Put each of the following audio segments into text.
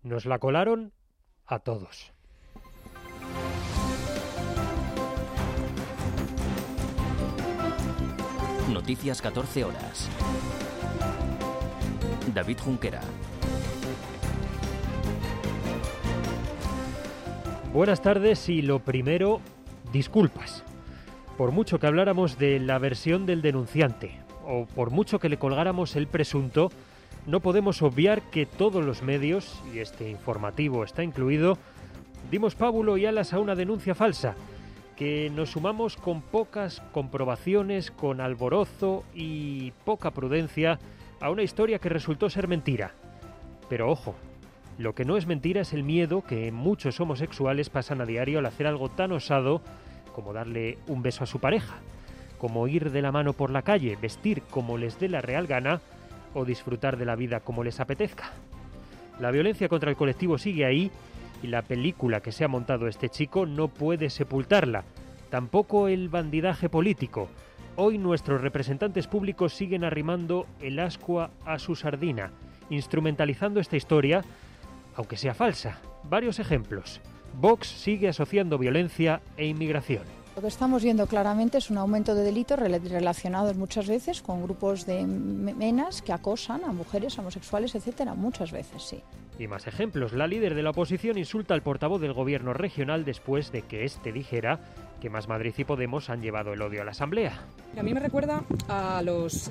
Nos la colaron a todos. Noticias 14 horas. David Junquera. Buenas tardes y lo primero, disculpas. Por mucho que habláramos de la versión del denunciante o por mucho que le colgáramos el presunto, no podemos obviar que todos los medios, y este informativo está incluido, dimos pábulo y alas a una denuncia falsa, que nos sumamos con pocas comprobaciones, con alborozo y poca prudencia a una historia que resultó ser mentira. Pero ojo, lo que no es mentira es el miedo que muchos homosexuales pasan a diario al hacer algo tan osado como darle un beso a su pareja, como ir de la mano por la calle, vestir como les dé la real gana o disfrutar de la vida como les apetezca. La violencia contra el colectivo sigue ahí y la película que se ha montado este chico no puede sepultarla, tampoco el bandidaje político. Hoy nuestros representantes públicos siguen arrimando el ascua a su sardina, instrumentalizando esta historia, aunque sea falsa. Varios ejemplos. Vox sigue asociando violencia e inmigración. Lo que estamos viendo claramente es un aumento de delitos relacionados muchas veces con grupos de menas que acosan a mujeres homosexuales, etcétera, muchas veces, sí. Y más ejemplos. La líder de la oposición insulta al portavoz del gobierno regional después de que éste dijera que Más Madrid y Podemos han llevado el odio a la Asamblea. A mí me recuerda a los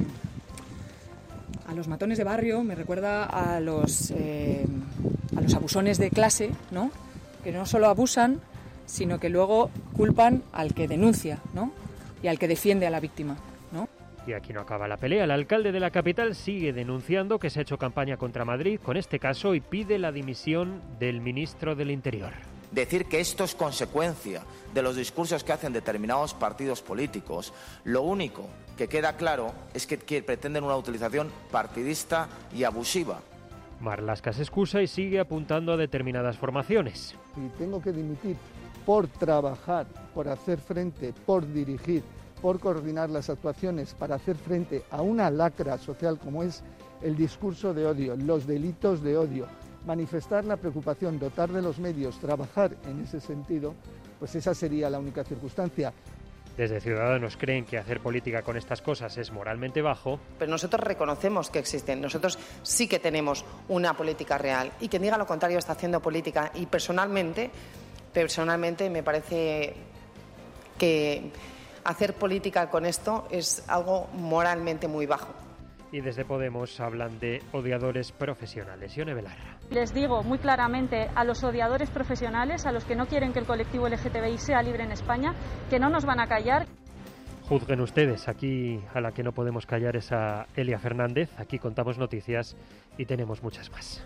matones de barrio, me recuerda a los abusones de clase, ¿no? Que no solo abusan, sino que luego culpan al que denuncia, ¿no? Y al que defiende a la víctima, ¿no? Y aquí no acaba la pelea. El alcalde de la capital sigue denunciando que se ha hecho campaña contra Madrid con este caso y pide la dimisión del ministro del Interior. Decir que esto es consecuencia de los discursos que hacen determinados partidos políticos, lo único que queda claro es que pretenden una utilización partidista y abusiva. Marlaska se excusa y sigue apuntando a determinadas formaciones. Si tengo que dimitir por trabajar, por hacer frente, por dirigir, por coordinar las actuaciones para hacer frente a una lacra social como es el discurso de odio, los delitos de odio, manifestar la preocupación, dotar de los medios, trabajar en ese sentido, pues esa sería la única circunstancia. Desde Ciudadanos creen que hacer política con estas cosas es moralmente bajo. Pero nosotros reconocemos que existen, nosotros sí que tenemos una política real y quien diga lo contrario está haciendo política y personalmente me parece que hacer política con esto es algo moralmente muy bajo. Y desde Podemos hablan de odiadores profesionales. Ione Belarra. Les digo muy claramente a los odiadores profesionales, a los que no quieren que el colectivo LGTBI sea libre en España, que no nos van a callar. Juzguen ustedes. Aquí a la que no podemos callar es a Elia Fernández. Aquí contamos noticias y tenemos muchas más.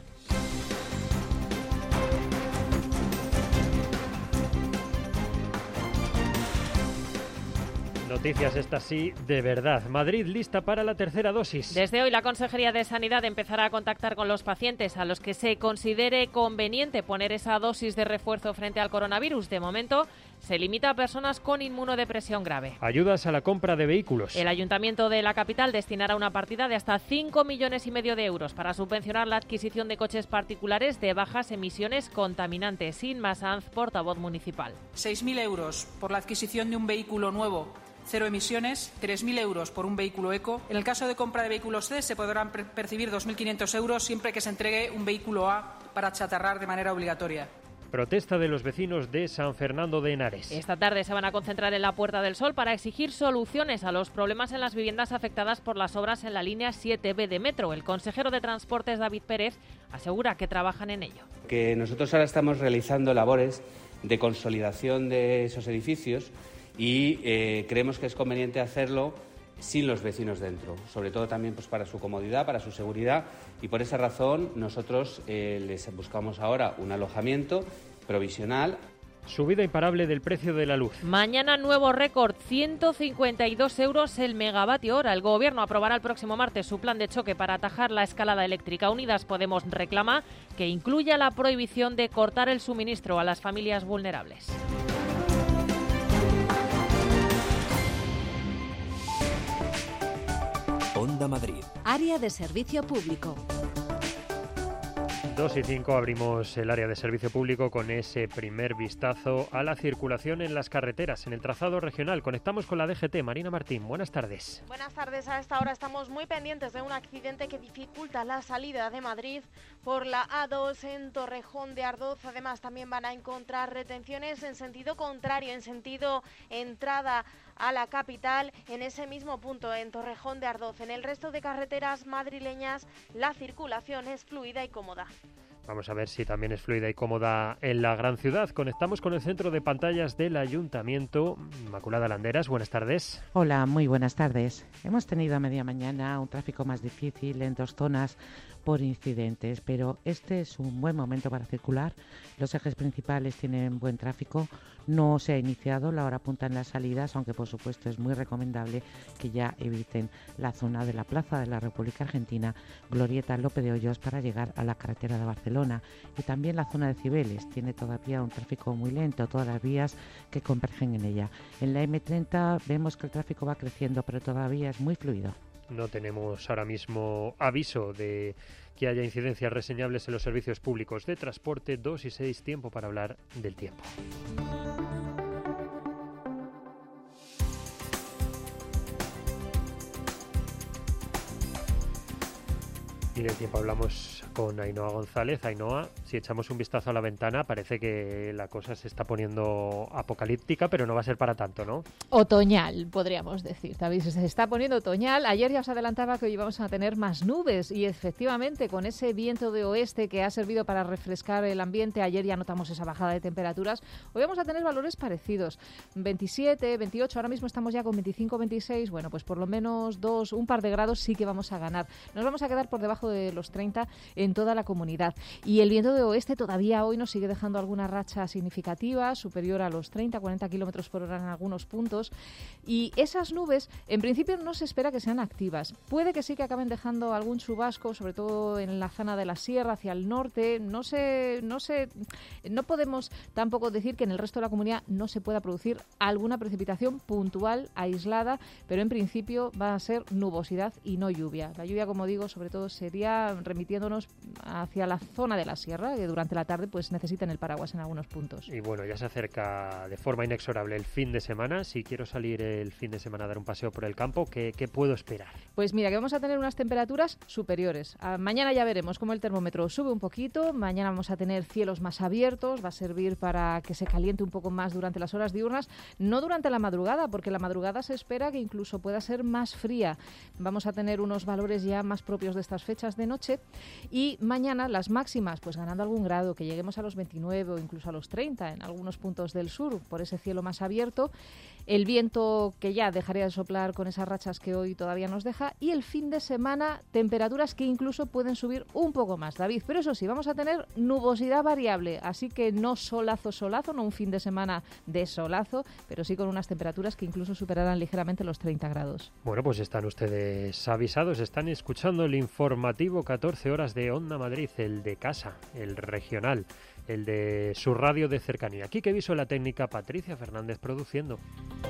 Noticias estas sí, de verdad. Madrid lista para la tercera dosis. Desde hoy la Consejería de Sanidad empezará a contactar con los pacientes a los que se considere conveniente poner esa dosis de refuerzo frente al coronavirus. De momento se limita a personas con inmunodepresión grave. Ayudas a la compra de vehículos. El Ayuntamiento de la capital destinará una partida de hasta 5,5 millones de euros para subvencionar la adquisición de coches particulares de bajas emisiones contaminantes. Inma Sanz, portavoz municipal. 6.000 euros por la adquisición de un vehículo nuevo, cero emisiones, 3.000 euros por un vehículo eco. En el caso de compra de vehículos C se podrán percibir 2.500 euros siempre que se entregue un vehículo A para achatarrar de manera obligatoria. Protesta de los vecinos de San Fernando de Henares. Esta tarde se van a concentrar en la Puerta del Sol para exigir soluciones a los problemas en las viviendas afectadas por las obras en la línea 7B de Metro. El consejero de Transportes, David Pérez, asegura que trabajan en ello. Que nosotros ahora estamos realizando labores de consolidación de esos edificios y creemos que es conveniente hacerlo sin los vecinos dentro, sobre todo también pues para su comodidad, para su seguridad, y por esa razón nosotros les buscamos ahora un alojamiento provisional. Subida imparable del precio de la luz. Mañana nuevo récord, 152 euros el megavatio hora. El Gobierno aprobará el próximo martes su plan de choque para atajar la escalada eléctrica. Unidas Podemos reclama que incluya la prohibición de cortar el suministro a las familias vulnerables. Onda Madrid. Área de servicio público. 2:05 abrimos el área de servicio público con ese primer vistazo a la circulación en las carreteras, en el trazado regional. Conectamos con la DGT. Marina Martín, buenas tardes. Buenas tardes. A esta hora estamos muy pendientes de un accidente que dificulta la salida de Madrid por la A2 en Torrejón de Ardoz. Además, también van a encontrar retenciones en sentido contrario, en sentido entrada a la capital, en ese mismo punto, en Torrejón de Ardoz. En el resto de carreteras madrileñas, la circulación es fluida y cómoda. Vamos a ver si también es fluida y cómoda en la gran ciudad. Conectamos con el centro de pantallas del Ayuntamiento. Inmaculada Landeras, buenas tardes. Hola, muy buenas tardes. Hemos tenido a media mañana un tráfico más difícil en 2 zonas por incidentes, pero este es un buen momento para circular. Los ejes principales tienen buen tráfico. No se ha iniciado la hora punta en las salidas, aunque por supuesto es muy recomendable que ya eviten la zona de la Plaza de la República Argentina, Glorieta Lope de Hoyos, para llegar a la carretera de Barcelona. Y también la zona de Cibeles tiene todavía un tráfico muy lento, todas las vías que convergen en ella. En la M30 vemos que el tráfico va creciendo, pero todavía es muy fluido. No tenemos ahora mismo aviso de que haya incidencias reseñables en los servicios públicos de transporte. 2:06, tiempo para hablar del tiempo. Y del tiempo hablamos con Ainhoa González. Ainhoa, si echamos un vistazo a la ventana, parece que la cosa se está poniendo apocalíptica, pero no va a ser para tanto, ¿no? Otoñal, podríamos decir, David. Se está poniendo otoñal. Ayer ya os adelantaba que hoy vamos a tener más nubes y efectivamente con ese viento de oeste que ha servido para refrescar el ambiente, ayer ya notamos esa bajada de temperaturas. Hoy vamos a tener valores parecidos, 27, 28, ahora mismo estamos ya con 25, 26. Bueno, pues por lo menos un par de grados sí que vamos a ganar. Nos vamos a quedar por debajo de los 30 en toda la comunidad. Y el viento de oeste todavía hoy nos sigue dejando alguna racha significativa, superior a los 30-40 kilómetros por hora en algunos puntos. Y esas nubes, en principio, no se espera que sean activas. Puede que sí que acaben dejando algún chubasco, sobre todo en la zona de la sierra, hacia el norte. No podemos tampoco decir que en el resto de la comunidad no se pueda producir alguna precipitación puntual, aislada, pero en principio va a ser nubosidad y no lluvia. La lluvia, como digo, sobre todo sería remitiéndonos hacia la zona de la sierra, que durante la tarde pues necesitan el paraguas en algunos puntos. Y bueno, ya se acerca de forma inexorable el fin de semana. Si quiero salir el fin de semana a dar un paseo por el campo, ¿qué puedo esperar? Pues mira, que vamos a tener unas temperaturas superiores. Mañana ya veremos cómo el termómetro sube un poquito. Mañana vamos a tener cielos más abiertos. Va a servir para que se caliente un poco más durante las horas diurnas. No durante la madrugada, porque la madrugada se espera que incluso pueda ser más fría. Vamos a tener unos valores ya más propios de estas fechas de noche, y mañana las máximas pues ganando algún grado, que lleguemos a los 29 o incluso a los 30 en algunos puntos del sur por ese cielo más abierto, el viento que ya dejaría de soplar con esas rachas que hoy todavía nos deja, y el fin de semana temperaturas que incluso pueden subir un poco más, David, pero eso sí, vamos a tener nubosidad variable, así que no solazo, no un fin de semana de solazo, pero sí con unas temperaturas que incluso superarán ligeramente los 30 grados. Bueno, pues están ustedes avisados, están escuchando el informativo 14 horas de Onda Madrid, el de casa, el regional, el de su radio de cercanía. Quique Viso, la técnica, Patricia Fernández produciendo.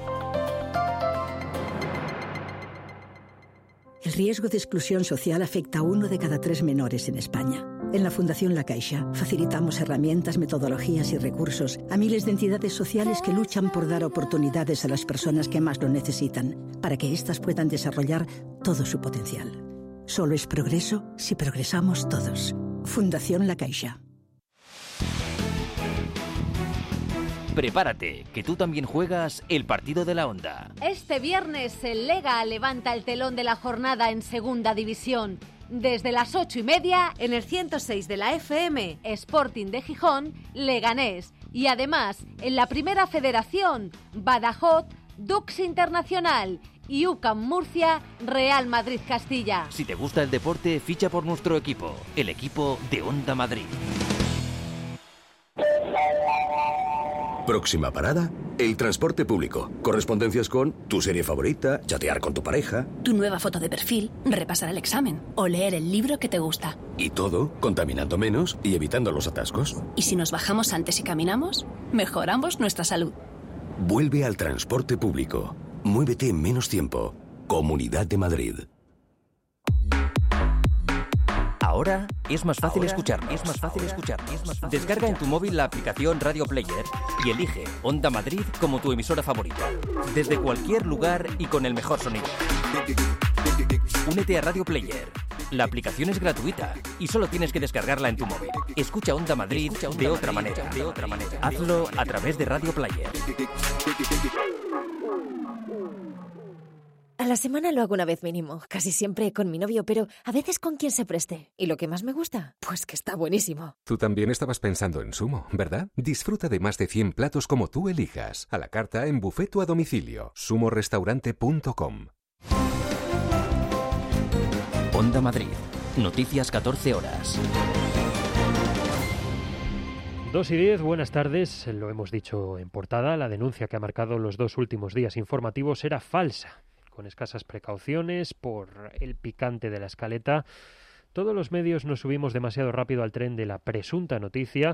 El riesgo de exclusión social afecta a 1 de cada 3 menores en España. En la Fundación La Caixa facilitamos herramientas, metodologías y recursos a miles de entidades sociales que luchan por dar oportunidades a las personas que más lo necesitan, para que éstas puedan desarrollar todo su potencial. Solo es progreso si progresamos todos. Fundación La Caixa. Prepárate, que tú también juegas el partido de la Onda. Este viernes el Lega levanta el telón de la jornada en Segunda División. Desde las 8:30 en el 106 de la FM, Sporting de Gijón, Leganés. Y además, en la Primera Federación, Badajoz, Dux Internacional y UCAM Murcia, Real Madrid Castilla. Si te gusta el deporte, ficha por nuestro equipo, el equipo de Onda Madrid. Próxima parada, el transporte público. Correspondencias con tu serie favorita, chatear con tu pareja. Tu nueva foto de perfil, repasar el examen o leer el libro que te gusta. Y todo contaminando menos y evitando los atascos. ¿Y si nos bajamos antes y caminamos? Mejoramos nuestra salud. Vuelve al transporte público. Muévete en menos tiempo. Comunidad de Madrid. Ahora es más fácil escucharnos. Descarga en tu móvil la aplicación Radio Player y elige Onda Madrid como tu emisora favorita. Desde cualquier lugar y con el mejor sonido. Únete a Radio Player. La aplicación es gratuita y solo tienes que descargarla en tu móvil. Escucha Onda Madrid de otra manera. Hazlo a través de Radio Player. A la semana lo hago una vez mínimo, casi siempre con mi novio, pero a veces con quien se preste. ¿Y lo que más me gusta? Pues que está buenísimo. Tú también estabas pensando en Sumo, ¿verdad? Disfruta de más de 100 platos como tú elijas, a la carta, en buffet o a domicilio. sumorestaurante.com. Onda Madrid. Noticias 14 horas. 2:10, buenas tardes. Lo hemos dicho en portada, la denuncia que ha marcado los 2 últimos días informativos era falsa. Con escasas precauciones, por el picante de la escaleta, todos los medios nos subimos demasiado rápido al tren de la presunta noticia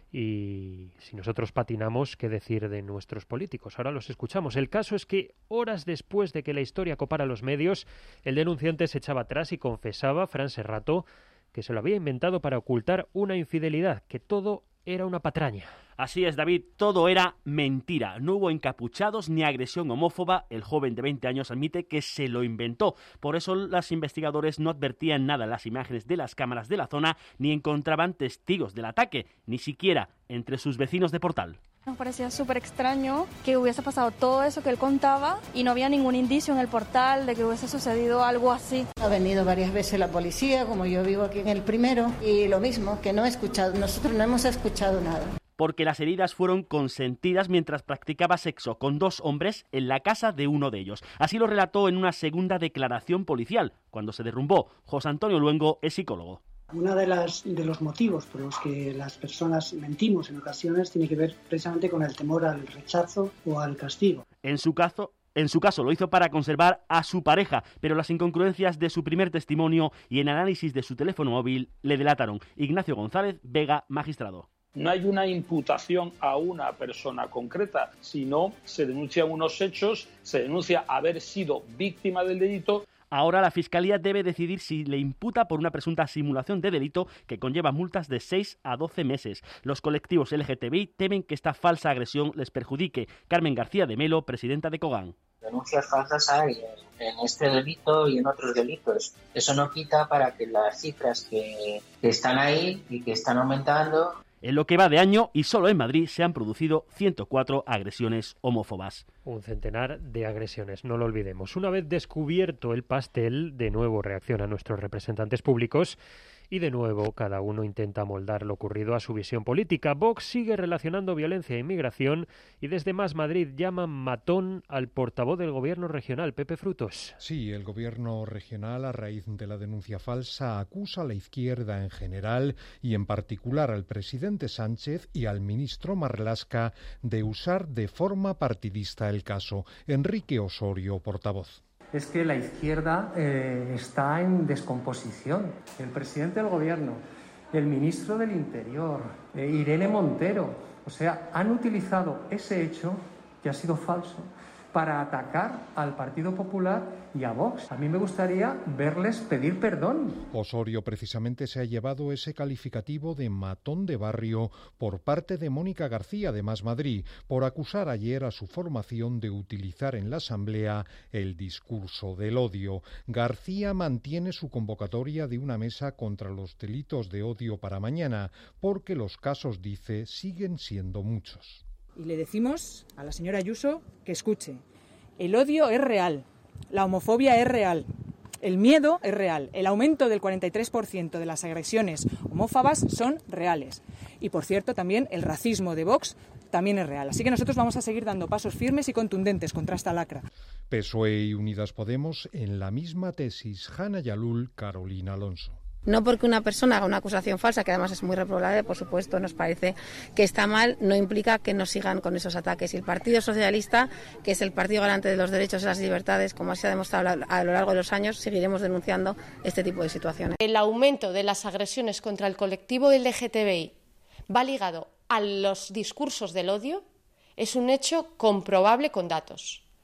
y si nosotros patinamos, ¿qué decir de nuestros políticos? Ahora los escuchamos. El caso es que horas después de que la historia copara los medios, el denunciante se echaba atrás y confesaba, Fran Serrato, que se lo había inventado para ocultar una infidelidad, que todo era una patraña. Así es, David, todo era mentira. No hubo encapuchados ni agresión homófoba. El joven de 20 años admite que se lo inventó. Por eso los investigadores no advertían nada en las imágenes de las cámaras de la zona ni encontraban testigos del ataque, ni siquiera entre sus vecinos de Portal. Nos parecía súper extraño que hubiese pasado todo eso que él contaba y no había ningún indicio en el portal de que hubiese sucedido algo así. Ha venido varias veces la policía, como yo vivo aquí en el primero, y lo mismo, que no he escuchado, nosotros no hemos escuchado nada. Porque las heridas fueron consentidas mientras practicaba sexo con 2 hombres en la casa de uno de ellos. Así lo relató en una segunda declaración policial, cuando se derrumbó. José Antonio Luengo es psicólogo. Uno de los motivos por los que las personas mentimos en ocasiones tiene que ver precisamente con el temor al rechazo o al castigo. En su caso lo hizo para conservar a su pareja, pero las incongruencias de su primer testimonio y en análisis de su teléfono móvil le delataron. Ignacio González Vega, magistrado. No hay una imputación a una persona concreta, sino se denuncian unos hechos, se denuncia haber sido víctima del delito. Ahora la Fiscalía debe decidir si le imputa por una presunta simulación de delito que conlleva multas de 6 a 12 meses. Los colectivos LGTBI temen que esta falsa agresión les perjudique. Carmen García de Melo, presidenta de COGAN. Denuncias falsas hay en este delito y en otros delitos. Eso no quita para que las cifras que están ahí y que están aumentando. En lo que va de año, y solo en Madrid, se han producido 104 agresiones homófobas. Un centenar de agresiones, no lo olvidemos. Una vez descubierto el pastel, de nuevo reaccionan nuestros representantes públicos y de nuevo cada uno intenta moldar lo ocurrido a su visión política. Vox sigue relacionando violencia e inmigración y desde Más Madrid llaman matón al portavoz del gobierno regional, Pepe Frutos. Sí, el gobierno regional, a raíz de la denuncia falsa, acusa a la izquierda en general y en particular al presidente Sánchez y al ministro Marlaska de usar de forma partidista el caso. Enrique Osorio, portavoz. Es que la izquierda está en descomposición. El presidente del gobierno, el ministro del Interior, Irene Montero, o sea, han utilizado ese hecho, que ha sido falso, para atacar al Partido Popular y a Vox. A mí me gustaría verles pedir perdón. Osorio precisamente se ha llevado ese calificativo de matón de barrio por parte de Mónica García de Más Madrid, por acusar ayer a su formación de utilizar en la Asamblea el discurso del odio. García mantiene su convocatoria de una mesa contra los delitos de odio para mañana, porque los casos, dice, siguen siendo muchos. Y le decimos a la señora Ayuso que escuche. El odio es real, la homofobia es real, el miedo es real, el aumento del 43% de las agresiones homófobas son reales. Y por cierto, también el racismo de Vox también es real. Así que nosotros vamos a seguir dando pasos firmes y contundentes contra esta lacra. PSOE y Unidas Podemos en la misma tesis. Hanna Yalul, Carolina Alonso. No porque una persona haga una acusación falsa, que además es muy reprobable, por supuesto, nos parece que está mal, no implica que nos sigan con esos ataques. Y el Partido Socialista, que es el partido garante de los derechos y las libertades, como se ha demostrado a lo largo de los años, seguiremos denunciando este tipo de situaciones. El aumento de las agresiones contra el colectivo LGTBI va ligado a los discursos del odio, es un hecho comprobable con datos.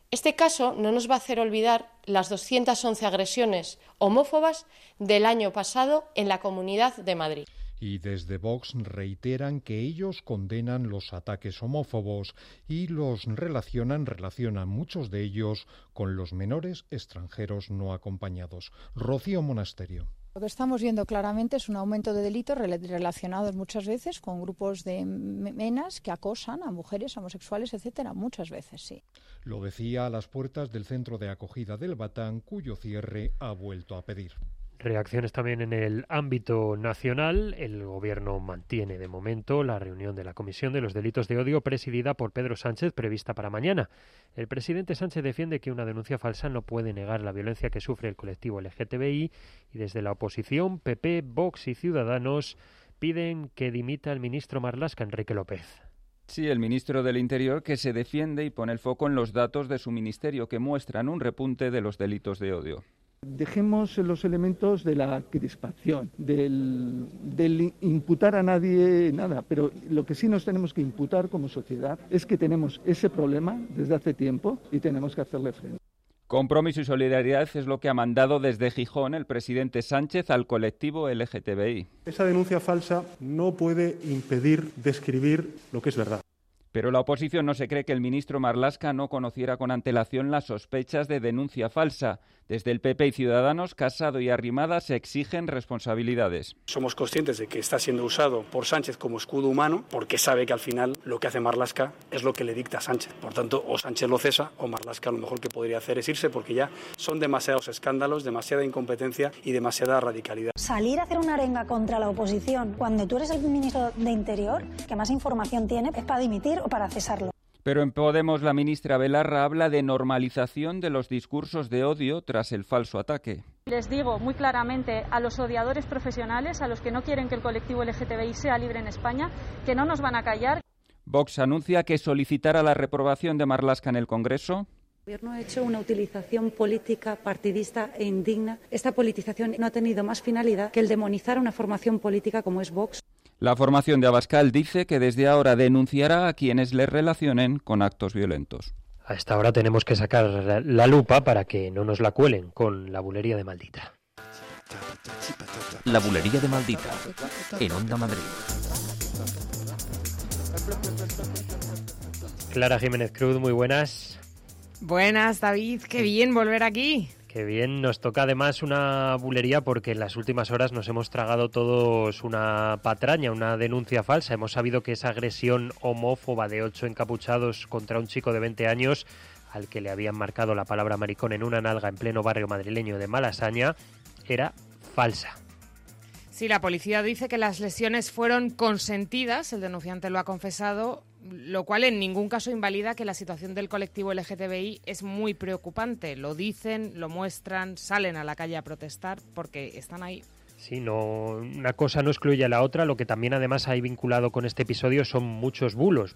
Este caso no nos va a hacer olvidar las 211 agresiones homófobas del año pasado en la Comunidad de Madrid. Y desde Vox reiteran que ellos condenan los ataques homófobos y los relacionan muchos de ellos con los menores extranjeros no acompañados. Rocío Monasterio. Lo que estamos viendo claramente es un aumento de delitos relacionados muchas veces con grupos de menas que acosan a mujeres homosexuales, etcétera, muchas veces, sí. Lo decía a las puertas del centro de acogida del Batán, cuyo cierre ha vuelto a pedir. Reacciones también en el ámbito nacional. El Gobierno mantiene de momento la reunión de la Comisión de los Delitos de Odio presidida por Pedro Sánchez prevista para mañana. El presidente Sánchez defiende que una denuncia falsa no puede negar la violencia que sufre el colectivo LGTBI y desde la oposición, PP, Vox y Ciudadanos piden que dimita el ministro Marlaska, Enrique López. Sí, el ministro del Interior, que se defiende y pone el foco en los datos de su ministerio que muestran un repunte de los delitos de odio. Dejemos los elementos de la crispación, del imputar a nadie nada, pero lo que sí nos tenemos que imputar como sociedad es que tenemos ese problema desde hace tiempo y tenemos que hacerle frente. Compromiso y solidaridad es lo que ha mandado desde Gijón el presidente Sánchez al colectivo LGTBI. Esa denuncia falsa no puede impedir describir lo que es verdad. Pero la oposición no se cree que el ministro Marlaska no conociera con antelación las sospechas de denuncia falsa. Desde el PP y Ciudadanos, Casado y Arrimadas se exigen responsabilidades. Somos conscientes de que está siendo usado por Sánchez como escudo humano porque sabe que al final lo que hace Marlaska es lo que le dicta a Sánchez. Por tanto, o Sánchez lo cesa o Marlaska lo mejor que podría hacer es irse porque ya son demasiados escándalos, demasiada incompetencia y demasiada radicalidad. Salir a hacer una arenga contra la oposición cuando tú eres el ministro de Interior, que más información tiene, es para dimitir o para cesarlo. Pero en Podemos la ministra Belarra habla de normalización de los discursos de odio tras el falso ataque. Les digo muy claramente a los odiadores profesionales, a los que no quieren que el colectivo LGTBI sea libre en España, que no nos van a callar. Vox anuncia que solicitará la reprobación de Marlaska en el Congreso. El Gobierno ha hecho una utilización política, partidista e indigna. Esta politización no ha tenido más finalidad que el demonizar a una formación política como es Vox. La formación de Abascal dice que desde ahora denunciará a quienes le relacionen con actos violentos. A esta hora tenemos que sacar la lupa para que no nos la cuelen con la bulería de Maldita. La bulería de Maldita, en Onda Madrid. Clara Jiménez Cruz, muy buenas. Buenas, David, qué bien volver aquí. Qué bien, nos toca además una bulería porque en las últimas horas nos hemos tragado todos una patraña, una denuncia falsa. Hemos sabido que esa agresión homófoba de 8 encapuchados contra un chico de 20 años al que le habían marcado la palabra maricón en una nalga en pleno barrio madrileño de Malasaña era falsa. Sí, la policía dice que las lesiones fueron consentidas, el denunciante lo ha confesado, lo cual en ningún caso invalida que la situación del colectivo LGTBI es muy preocupante. Lo dicen, lo muestran, salen a la calle a protestar porque están ahí. Sí, no, una cosa no excluye a la otra. Lo que también además hay vinculado con este episodio son muchos bulos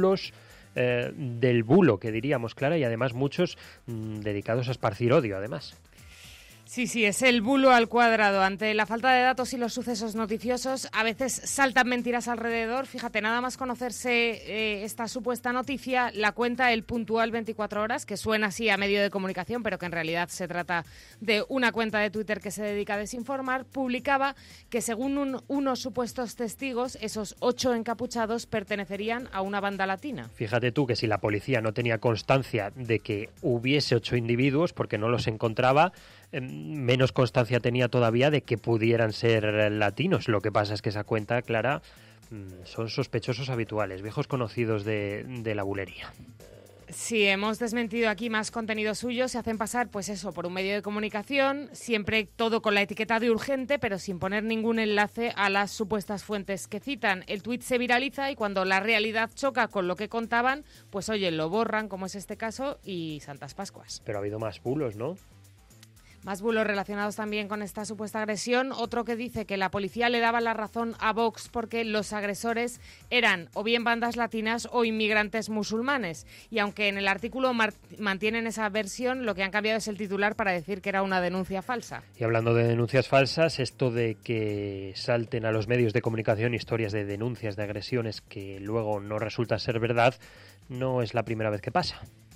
del bulo, que diríamos, Clara, y además muchos dedicados a esparcir odio, además. Sí, es el bulo al cuadrado. Ante la falta de datos y los sucesos noticiosos, a veces saltan mentiras alrededor. Fíjate, nada más conocerse esta supuesta noticia, la cuenta El Puntual 24 Horas, que suena así a medio de comunicación, pero que en realidad se trata de una cuenta de Twitter que se dedica a desinformar, publicaba que según unos supuestos testigos, esos 8 encapuchados pertenecerían a una banda latina. Fíjate tú que si la policía no tenía constancia de que hubiese 8 individuos, porque no los encontraba, menos constancia tenía todavía de que pudieran ser latinos. Lo que pasa es que esa cuenta, Clara, son sospechosos habituales, viejos conocidos de la bulería. Sí, hemos desmentido aquí más contenido suyo, se hacen pasar, pues eso, por un medio de comunicación, siempre todo con la etiqueta de urgente, pero sin poner ningún enlace a las supuestas fuentes que citan. El tuit se viraliza y cuando la realidad choca con lo que contaban, pues oye, lo borran, como es este caso, y Santas Pascuas. Pero ha habido más bulos, ¿no? Más bulos relacionados también con esta supuesta agresión. Otro que dice que la policía le daba la razón a Vox porque los agresores eran o bien bandas latinas o inmigrantes musulmanes. Y aunque en el artículo mantienen esa versión, lo que han cambiado es el titular para decir que era una denuncia falsa. Y hablando de denuncias falsas, esto de que salten a los medios de comunicación historias de denuncias de agresiones que luego no resulta ser verdad, no es la primera vez que pasa.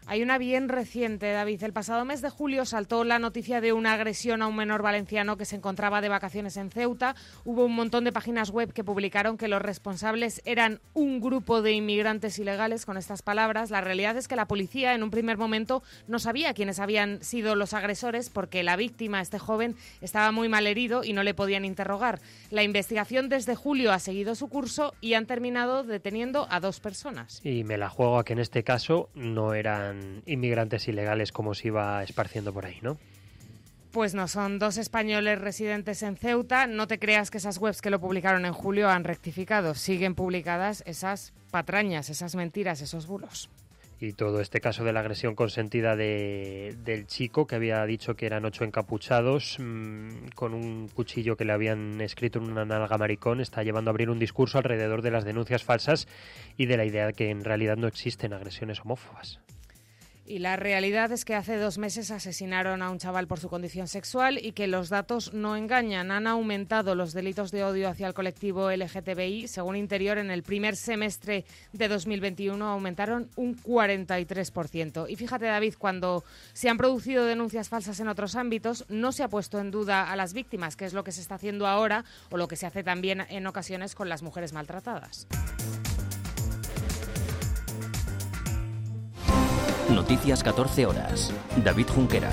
Hay una bien reciente, David. El pasado mes de julio saltó la noticia de una agresión a un menor valenciano que se encontraba de vacaciones en Ceuta. Hubo un montón de páginas web que publicaron que los responsables eran un grupo de inmigrantes ilegales, con estas palabras. La realidad es que la policía en un primer momento no sabía quiénes habían sido los agresores porque la víctima, este joven, estaba muy mal herido y no le podían interrogar. La investigación desde julio ha seguido su curso y han terminado deteniendo a 2 personas. Y me la juego a que en este caso no eran inmigrantes ilegales como se iba esparciendo por ahí, ¿no? Pues no, son 2 españoles residentes en Ceuta. No te creas que esas webs que lo publicaron en julio han rectificado. Siguen publicadas esas patrañas, esas mentiras, esos bulos. Y todo este caso de la agresión consentida del chico que había dicho que eran 8 encapuchados con un cuchillo que le habían escrito en una nalga maricón está llevando a abrir un discurso alrededor de las denuncias falsas y de la idea de que en realidad no existen agresiones homófobas. Y la realidad es que hace 2 meses asesinaron a un chaval por su condición sexual y que los datos no engañan. Han aumentado los delitos de odio hacia el colectivo LGTBI. Según Interior, en el primer semestre de 2021 aumentaron un 43%. Y fíjate, David, cuando se han producido denuncias falsas en otros ámbitos, no se ha puesto en duda a las víctimas, que es lo que se está haciendo ahora o lo que se hace también en ocasiones con las mujeres maltratadas. Noticias 14 horas. David Junquera.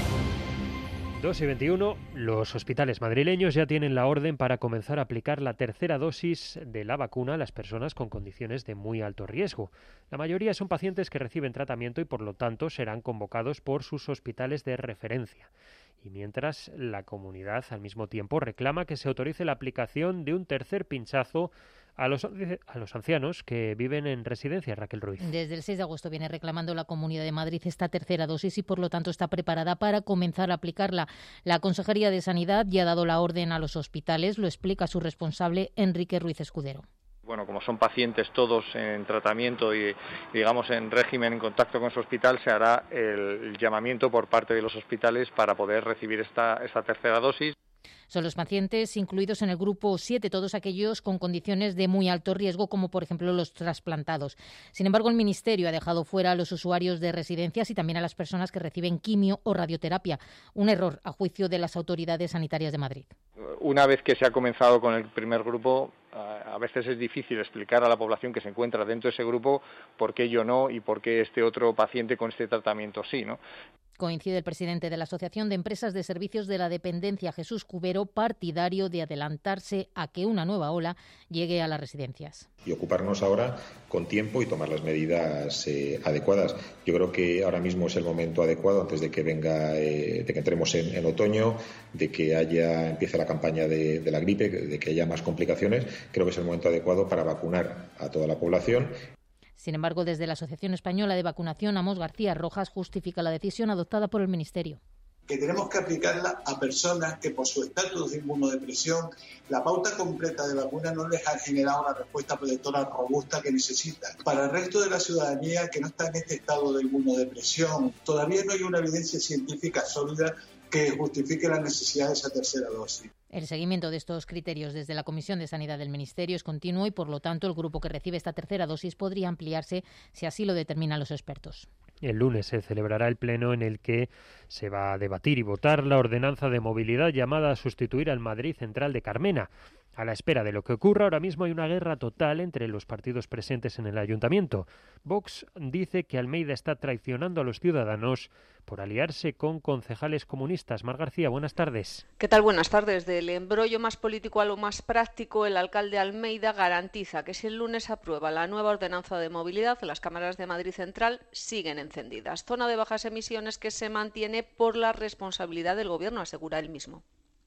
2:21, los hospitales madrileños ya tienen la orden para comenzar a aplicar la tercera dosis de la vacuna a las personas con condiciones de muy alto riesgo. La mayoría son pacientes que reciben tratamiento y por lo tanto serán convocados por sus hospitales de referencia. Y mientras, la comunidad al mismo tiempo reclama que se autorice la aplicación de un tercer pinchazo a los ancianos que viven en residencia, Raquel Ruiz. Desde el 6 de agosto viene reclamando la Comunidad de Madrid esta tercera dosis y por lo tanto está preparada para comenzar a aplicarla. La Consejería de Sanidad ya ha dado la orden a los hospitales, lo explica su responsable Enrique Ruiz Escudero. Bueno, como son pacientes todos en tratamiento y, digamos, en régimen, en contacto con su hospital, se hará el llamamiento por parte de los hospitales para poder recibir esta tercera dosis. Son los pacientes incluidos en el grupo 7, todos aquellos con condiciones de muy alto riesgo, como por ejemplo los trasplantados. Sin embargo, el Ministerio ha dejado fuera a los usuarios de residencias y también a las personas que reciben quimio o radioterapia. Un error, a juicio de las autoridades sanitarias de Madrid. Una vez que se ha comenzado con el primer grupo, a veces es difícil explicar a la población que se encuentra dentro de ese grupo por qué yo no y por qué este otro paciente con este tratamiento sí, ¿no? Coincide el presidente de la Asociación de Empresas de Servicios de la Dependencia, Jesús Cubero, partidario de adelantarse a que una nueva ola llegue a las residencias. Y ocuparnos ahora con tiempo y tomar las medidas adecuadas. Yo creo que ahora mismo es el momento adecuado antes de que venga, de que entremos en otoño, de que empiece la campaña de la gripe, de que haya más complicaciones. Creo que es el momento adecuado para vacunar a toda la población. Sin embargo, desde la Asociación Española de Vacunación, Amos García Rojas justifica la decisión adoptada por el Ministerio. Que tenemos que aplicarla a personas que por su estatus de inmunodepresión, la pauta completa de vacuna no les ha generado la respuesta protectora robusta que necesitan. Para el resto de la ciudadanía que no está en este estado de inmunodepresión, todavía no hay una evidencia científica sólida que justifique la necesidad de esa tercera dosis. El seguimiento de estos criterios desde la Comisión de Sanidad del Ministerio es continuo y, por lo tanto, el grupo que recibe esta tercera dosis podría ampliarse si así lo determinan los expertos. El lunes se celebrará el pleno en el que se va a debatir y votar la ordenanza de movilidad llamada a sustituir al Madrid Central de Carmena. A la espera de lo que ocurra, ahora mismo hay una guerra total entre los partidos presentes en el ayuntamiento. Vox dice que Almeida está traicionando a los ciudadanos por aliarse con concejales comunistas. Mar García, buenas tardes. ¿Qué tal? Buenas tardes. Del embrollo más político a lo más práctico, el alcalde Almeida garantiza que si el lunes aprueba la nueva ordenanza de movilidad, las cámaras de Madrid Central siguen encendidas. Zona de bajas emisiones que se mantiene por la responsabilidad del Gobierno, asegura él mismo.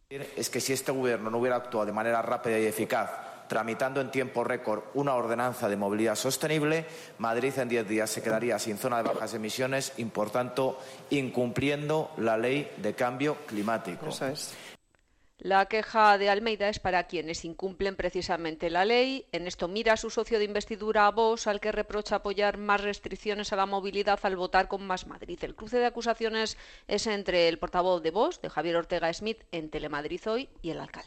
Es que si este Gobierno no hubiera actuado de manera rápida y eficaz, tramitando en tiempo récord una ordenanza de movilidad sostenible, Madrid en 10 días se quedaría sin zona de bajas emisiones y, por tanto, incumpliendo la ley de cambio climático. Eso es. La queja de Almeida es para quienes incumplen precisamente la ley. En esto mira a su socio de investidura, a Vox, al que reprocha apoyar más restricciones a la movilidad al votar con Más Madrid. El cruce de acusaciones es entre el portavoz de Vox, de Javier Ortega Smith, en Telemadrid Hoy, y el alcalde.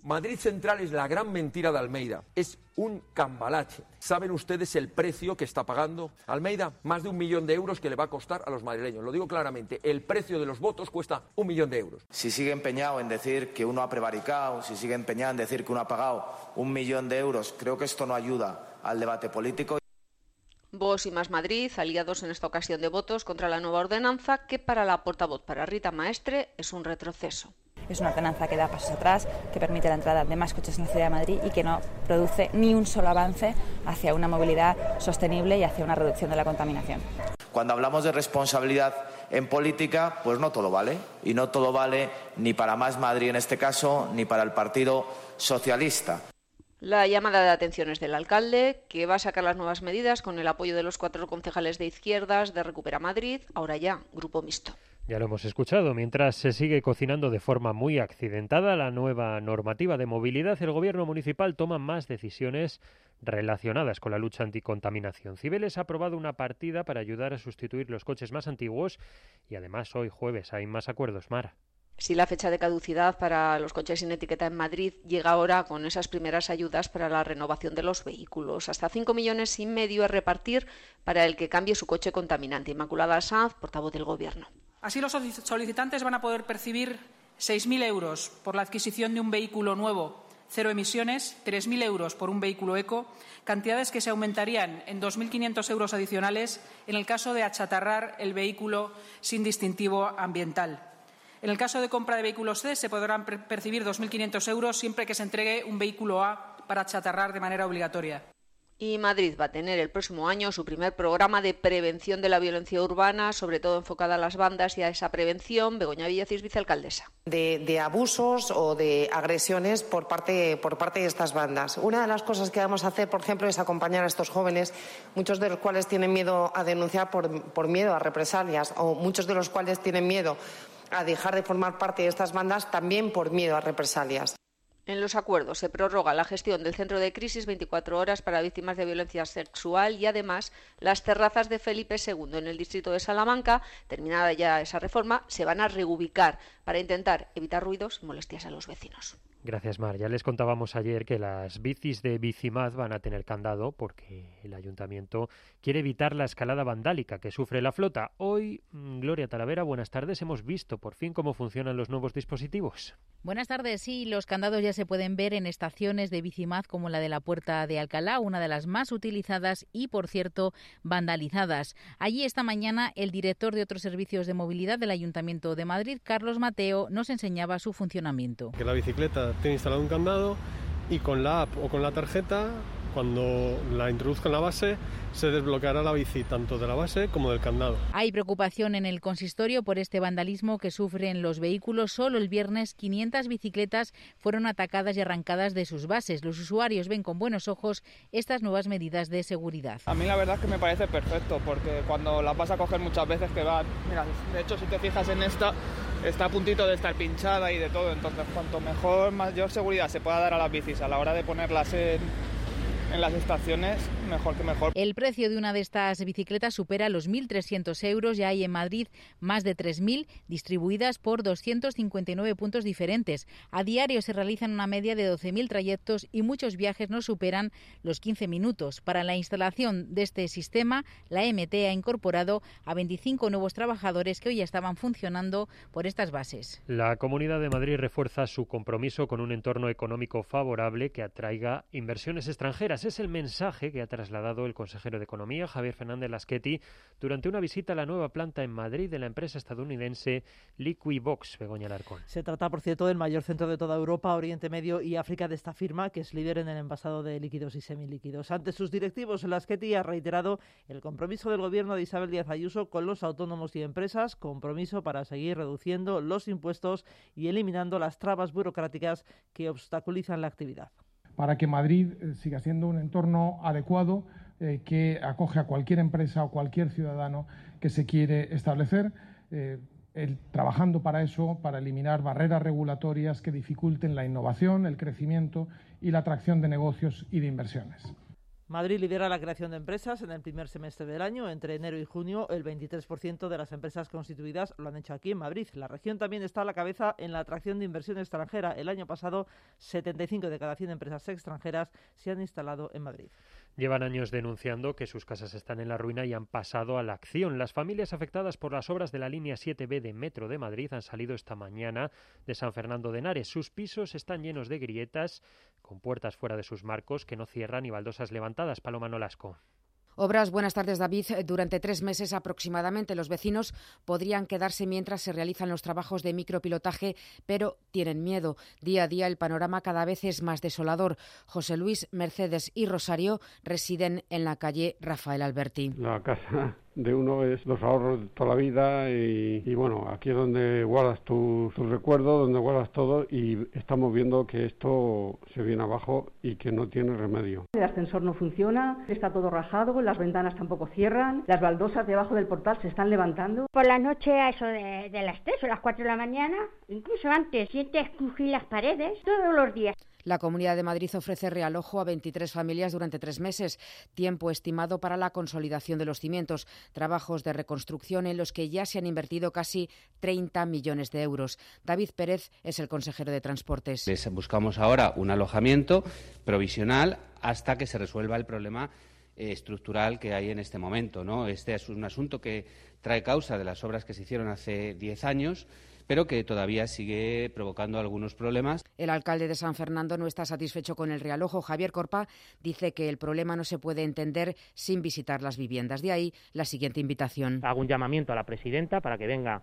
Madrid Central es la gran mentira de Almeida, es un cambalache. ¿Saben ustedes el precio que está pagando Almeida? Más de 1 millón de euros que le va a costar a los madrileños. Lo digo claramente, el precio de los votos cuesta 1 millón de euros. Si sigue empeñado en decir que uno ha prevaricado, si sigue empeñado en decir que uno ha pagado 1 millón de euros, creo que esto no ayuda al debate político. Vox y Más Madrid, aliados en esta ocasión de votos contra la nueva ordenanza, que para la portavoz, para Rita Maestre, es un retroceso. Es una ordenanza que da pasos atrás, que permite la entrada de más coches en la ciudad de Madrid y que no produce ni un solo avance hacia una movilidad sostenible y hacia una reducción de la contaminación. Cuando hablamos de responsabilidad en política, pues no todo vale. Y no todo vale ni para Más Madrid en este caso, ni para el Partido Socialista. La llamada de atención es del alcalde, que va a sacar las nuevas medidas con el apoyo de los 4 concejales de izquierdas de Recupera Madrid, ahora ya grupo mixto. Ya lo hemos escuchado. Mientras se sigue cocinando de forma muy accidentada la nueva normativa de movilidad, el Gobierno municipal toma más decisiones relacionadas con la lucha anticontaminación. Cibeles ha aprobado una partida para ayudar a sustituir los coches más antiguos y además hoy jueves hay más acuerdos, Mara. Si la fecha de caducidad para los coches sin etiqueta en Madrid llega ahora con esas primeras ayudas para la renovación de los vehículos. Hasta 5,5 millones a repartir para el que cambie su coche contaminante. Inmaculada Sanz, portavoz del Gobierno. Así los solicitantes van a poder percibir 6.000 euros por la adquisición de un vehículo nuevo, 0 emisiones, 3.000 euros por un vehículo eco, cantidades que se aumentarían en 2.500 euros adicionales en el caso de achatarrar el vehículo sin distintivo ambiental. En el caso de compra de vehículos C se podrán percibir 2.500 euros siempre que se entregue un vehículo A para achatarrar de manera obligatoria. Y Madrid va a tener el próximo año su primer programa de prevención de la violencia urbana, sobre todo enfocada a las bandas y a esa prevención. Begoña Villacís, vicealcaldesa. De abusos o de agresiones por parte de estas bandas. Una de las cosas que vamos a hacer, por ejemplo, es acompañar a estos jóvenes, muchos de los cuales tienen miedo a denunciar por miedo a represalias, o muchos de los cuales tienen miedo a dejar de formar parte de estas bandas también por miedo a represalias. En los acuerdos se prorroga la gestión del centro de crisis 24 horas para víctimas de violencia sexual y además las terrazas de Felipe II en el distrito de Salamanca, terminada ya esa reforma, se van a reubicar para intentar evitar ruidos y molestias a los vecinos. Gracias, Mar. Ya les contábamos ayer que las bicis de Bicimad van a tener candado porque el ayuntamiento quiere evitar la escalada vandálica que sufre la flota. Hoy, Gloria Talavera, buenas tardes. Hemos visto por fin cómo funcionan los nuevos dispositivos. Buenas tardes. Sí, los candados ya se pueden ver en estaciones de Bicimad como la de la Puerta de Alcalá, una de las más utilizadas y, por cierto, vandalizadas. Allí esta mañana el director de otros servicios de movilidad del Ayuntamiento de Madrid, Carlos Mateo, nos enseñaba su funcionamiento. Que la bicicleta tiene instalado un candado y con la app o con la tarjeta, cuando la introduzca en la base, se desbloqueará la bici tanto de la base como del candado. Hay preocupación en el consistorio por este vandalismo que sufren los vehículos. Solo el viernes 500 bicicletas fueron atacadas y arrancadas de sus bases. Los usuarios ven con buenos ojos estas nuevas medidas de seguridad. A mí la verdad es que me parece perfecto, porque cuando las vas a coger muchas veces que van... Mira, de hecho si te fijas en esta, está a puntito de estar pinchada y de todo. Entonces cuanto mejor, mayor seguridad se pueda dar a las bicis a la hora de ponerlas en las estaciones, mejor que mejor. El precio de una de estas bicicletas supera los 1.300 euros. Ya hay en Madrid más de 3.000 distribuidas por 259 puntos diferentes. A diario se realizan una media de 12.000 trayectos y muchos viajes no superan los 15 minutos. Para la instalación de este sistema, la MT ha incorporado a 25 nuevos trabajadores que hoy ya estaban funcionando por estas bases. La Comunidad de Madrid refuerza su compromiso con un entorno económico favorable que atraiga inversiones extranjeras. Es el mensaje que ha trasladado el consejero de Economía, Javier Fernández Lasqueti, durante una visita a la nueva planta en Madrid de la empresa estadounidense Liquibox. Begoña Alarcón. Se trata, por cierto, del mayor centro de toda Europa, Oriente Medio y África de esta firma, que es líder en el envasado de líquidos y semilíquidos. Ante sus directivos, Lasqueti ha reiterado el compromiso del gobierno de Isabel Díaz Ayuso con los autónomos y empresas, compromiso para seguir reduciendo los impuestos y eliminando las trabas burocráticas que obstaculizan la actividad. Para que Madrid siga siendo un entorno adecuado que acoge a cualquier empresa o cualquier ciudadano que se quiere establecer, trabajando para eso, para eliminar barreras regulatorias que dificulten la innovación, el crecimiento y la atracción de negocios y de inversiones. Madrid lidera la creación de empresas en el primer semestre del año. Entre enero y junio, el 23% de las empresas constituidas lo han hecho aquí en Madrid. La región también está a la cabeza en la atracción de inversión extranjera. El año pasado, 75 de cada 100 empresas extranjeras se han instalado en Madrid. Llevan años denunciando que sus casas están en la ruina y han pasado a la acción. Las familias afectadas por las obras de la línea 7B de Metro de Madrid han salido esta mañana de San Fernando de Henares. Sus pisos están llenos de grietas, con puertas fuera de sus marcos que no cierran y baldosas levantadas. Paloma Nolasco. Obras, buenas tardes, David. Durante 3 meses aproximadamente los vecinos podrían quedarse mientras se realizan los trabajos de micropilotaje, pero tienen miedo. Día a día el panorama cada vez es más desolador. José Luis, Mercedes y Rosario residen en la calle Rafael Alberti. La casa de uno es los ahorros de toda la vida y bueno, aquí es donde guardas tus recuerdos, donde guardas todo, y estamos viendo que esto se viene abajo y que no tiene remedio. El ascensor no funciona, está todo rajado, las ventanas tampoco cierran, las baldosas debajo del portal se están levantando. Por la noche a eso de las 3 o las 4 de la mañana, incluso antes, sientes crujir las paredes todos los días. La Comunidad de Madrid ofrece realojo a 23 familias durante 3 meses, tiempo estimado para la consolidación de los cimientos, trabajos de reconstrucción en los que ya se han invertido casi 30 millones de euros. David Pérez es el consejero de Transportes. Les buscamos ahora un alojamiento provisional hasta que se resuelva el problema estructural que hay en este momento, ¿no? Este es un asunto que trae causa de las obras que se hicieron hace 10 años, pero que todavía sigue provocando algunos problemas. El alcalde de San Fernando no está satisfecho con el realojo. Javier Corpa dice que el problema no se puede entender sin visitar las viviendas. De ahí la siguiente invitación. Hago un llamamiento a la presidenta para que venga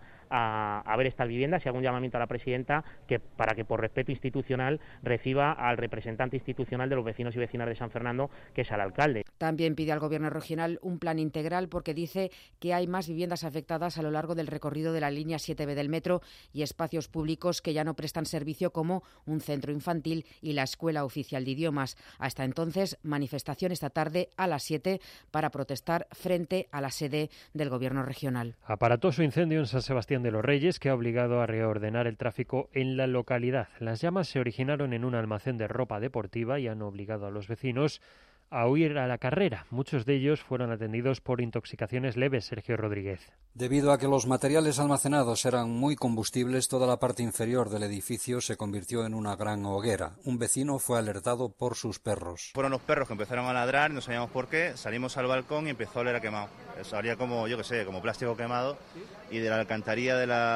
a ver estas viviendas y hago un llamamiento a la presidenta para que por respeto institucional reciba al representante institucional de los vecinos y vecinas de San Fernando, que es al alcalde. También pide al Gobierno regional un plan integral porque dice que hay más viviendas afectadas a lo largo del recorrido de la línea 7B del metro y espacios públicos que ya no prestan servicio, como un centro infantil y la Escuela Oficial de Idiomas. Hasta entonces, manifestación esta tarde a las 7 para protestar frente a la sede del Gobierno regional. Aparatoso incendio en San Sebastián de los Reyes que ha obligado a reordenar el tráfico en la localidad. Las llamas se originaron en un almacén de ropa deportiva y han obligado a los vecinos a huir a la carrera. Muchos de ellos fueron atendidos por intoxicaciones leves. Sergio Rodríguez. Debido a que los materiales almacenados eran muy combustibles, toda la parte inferior del edificio se convirtió en una gran hoguera. Un vecino fue alertado por sus perros. Fueron los perros que empezaron a ladrar, no sabíamos por qué, salimos al balcón y empezó a oler a quemado. Salía como, yo qué sé, como plástico quemado, y de la alcantarilla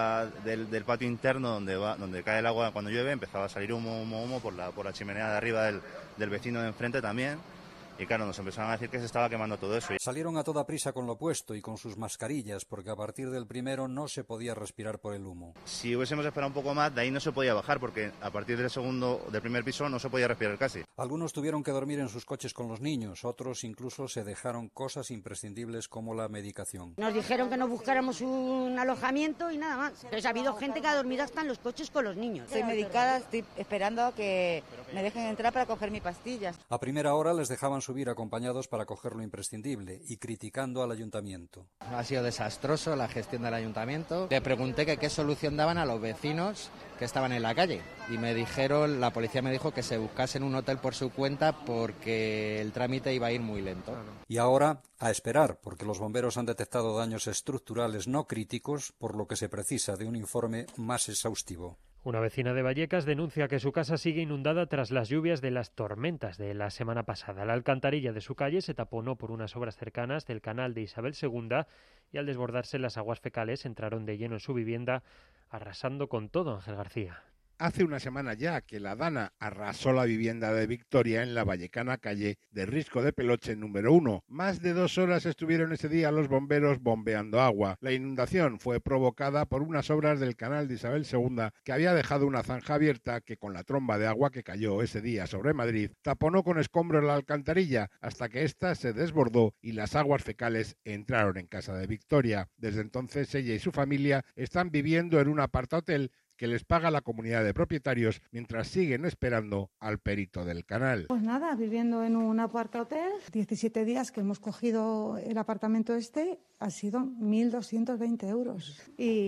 del patio interno donde cae el agua cuando llueve empezaba a salir humo por la chimenea de arriba del vecino de enfrente también. Y claro, nos empezaron a decir que se estaba quemando todo eso. Salieron a toda prisa con lo puesto y con sus mascarillas, porque a partir del primero no se podía respirar por el humo. Si hubiésemos esperado un poco más, de ahí no se podía bajar, porque a partir del primer piso no se podía respirar casi. Algunos tuvieron que dormir en sus coches con los niños, otros incluso se dejaron cosas imprescindibles como la medicación. Nos dijeron que nos buscáramos un alojamiento y nada más. Entonces ha habido gente que ha dormido hasta en los coches con los niños. Estoy medicada, estoy esperando a que me dejen entrar para coger mis pastillas. A primera hora les dejaban subir acompañados para coger lo imprescindible y criticando al ayuntamiento. Ha sido desastroso la gestión del ayuntamiento. Le pregunté que qué solución daban a los vecinos que estaban en la calle y la policía me dijo que se buscasen un hotel por su cuenta porque el trámite iba a ir muy lento. Y ahora a esperar, porque los bomberos han detectado daños estructurales no críticos, por lo que se precisa de un informe más exhaustivo. Una vecina de Vallecas denuncia que su casa sigue inundada tras las lluvias de las tormentas de la semana pasada. La alcantarilla de su calle se taponó por unas obras cercanas del canal de Isabel II y al desbordarse las aguas fecales entraron de lleno en su vivienda, arrasando con todo. Ángel García. Hace una semana ya que la Dana arrasó la vivienda de Victoria en la vallecana calle de Risco de Peloche número 1. Más de 2 horas estuvieron ese día los bomberos bombeando agua. La inundación fue provocada por unas obras del canal de Isabel II que había dejado una zanja abierta que, con la tromba de agua que cayó ese día sobre Madrid, taponó con escombros la alcantarilla hasta que ésta se desbordó y las aguas fecales entraron en casa de Victoria. Desde entonces ella y su familia están viviendo en un apartahotel que les paga la comunidad de propietarios mientras siguen esperando al perito del canal. Pues nada, viviendo en un apartahotel, 17 días que hemos cogido el apartamento ha sido 1.220 euros.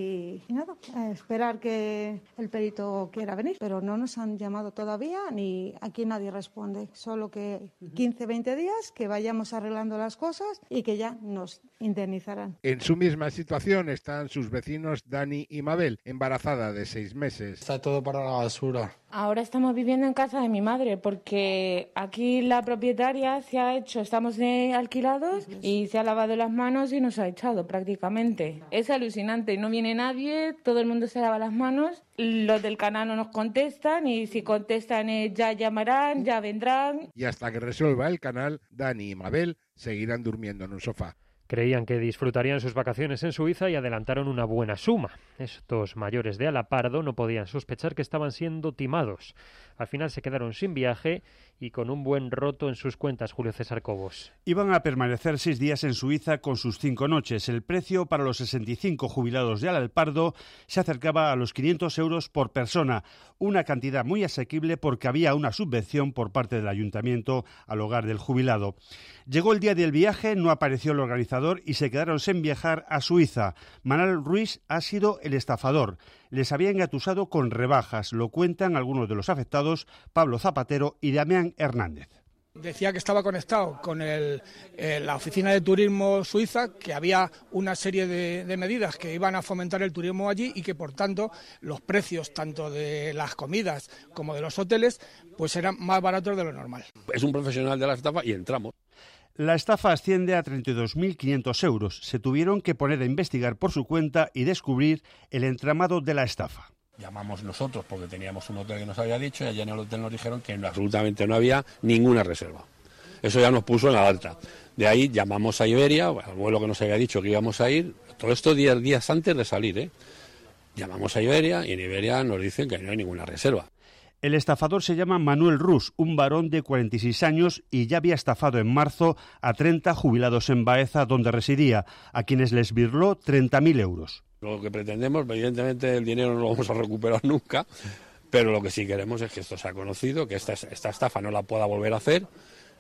Y nada, a esperar que el perito quiera venir, pero no nos han llamado todavía ni aquí nadie responde, solo que 15-20 días que vayamos arreglando las cosas y que ya nos indemnizarán. En su misma situación están sus vecinos Dani y Mabel, embarazada de 6 meses. Está todo para la basura. Ahora estamos viviendo en casa de mi madre porque aquí la propietaria estamos alquilados y se ha lavado las manos y nos ha echado prácticamente. Es alucinante, no viene nadie, todo el mundo se lava las manos, los del canal no nos contestan y si contestan ya llamarán, ya vendrán. Y hasta que resuelva el canal, Dani y Mabel seguirán durmiendo en un sofá. Creían que disfrutarían sus vacaciones en Suiza y adelantaron una buena suma. Estos mayores de Alapardo no podían sospechar que estaban siendo timados. Al final se quedaron sin viaje y con un buen roto en sus cuentas, Julio César Cobos. Iban a permanecer 6 días en Suiza con sus 5 noches. El precio para los 65 jubilados de Alapardo se acercaba a los 500 euros por persona, una cantidad muy asequible porque había una subvención por parte del ayuntamiento al hogar del jubilado. Llegó el día del viaje, no apareció el organizador y se quedaron sin viajar a Suiza. Manuel Ruiz ha sido el estafador. Les había engatusado con rebajas, lo cuentan algunos de los afectados, Pablo Zapatero y Damián Hernández. Decía que estaba conectado con la oficina de turismo suiza, que había una serie de medidas que iban a fomentar el turismo allí y que por tanto los precios tanto de las comidas como de los hoteles pues eran más baratos de lo normal. Es un profesional de la estafa y entramos. La estafa asciende a 32.500 euros. Se tuvieron que poner a investigar por su cuenta y descubrir el entramado de la estafa. Llamamos nosotros porque teníamos un hotel que nos había dicho y allá en el hotel nos dijeron que absolutamente no había ninguna reserva. Eso ya nos puso en la alta. De ahí llamamos a Iberia, al vuelo que nos había dicho que íbamos a ir, todo esto 10 días antes de salir, Llamamos a Iberia y en Iberia nos dicen que no hay ninguna reserva. El estafador se llama Manuel Rus, un varón de 46 años y ya había estafado en marzo a 30 jubilados en Baeza, donde residía, a quienes les birló 30.000 euros. Lo que pretendemos, evidentemente el dinero no lo vamos a recuperar nunca, pero lo que sí queremos es que esto sea conocido, que esta estafa no la pueda volver a hacer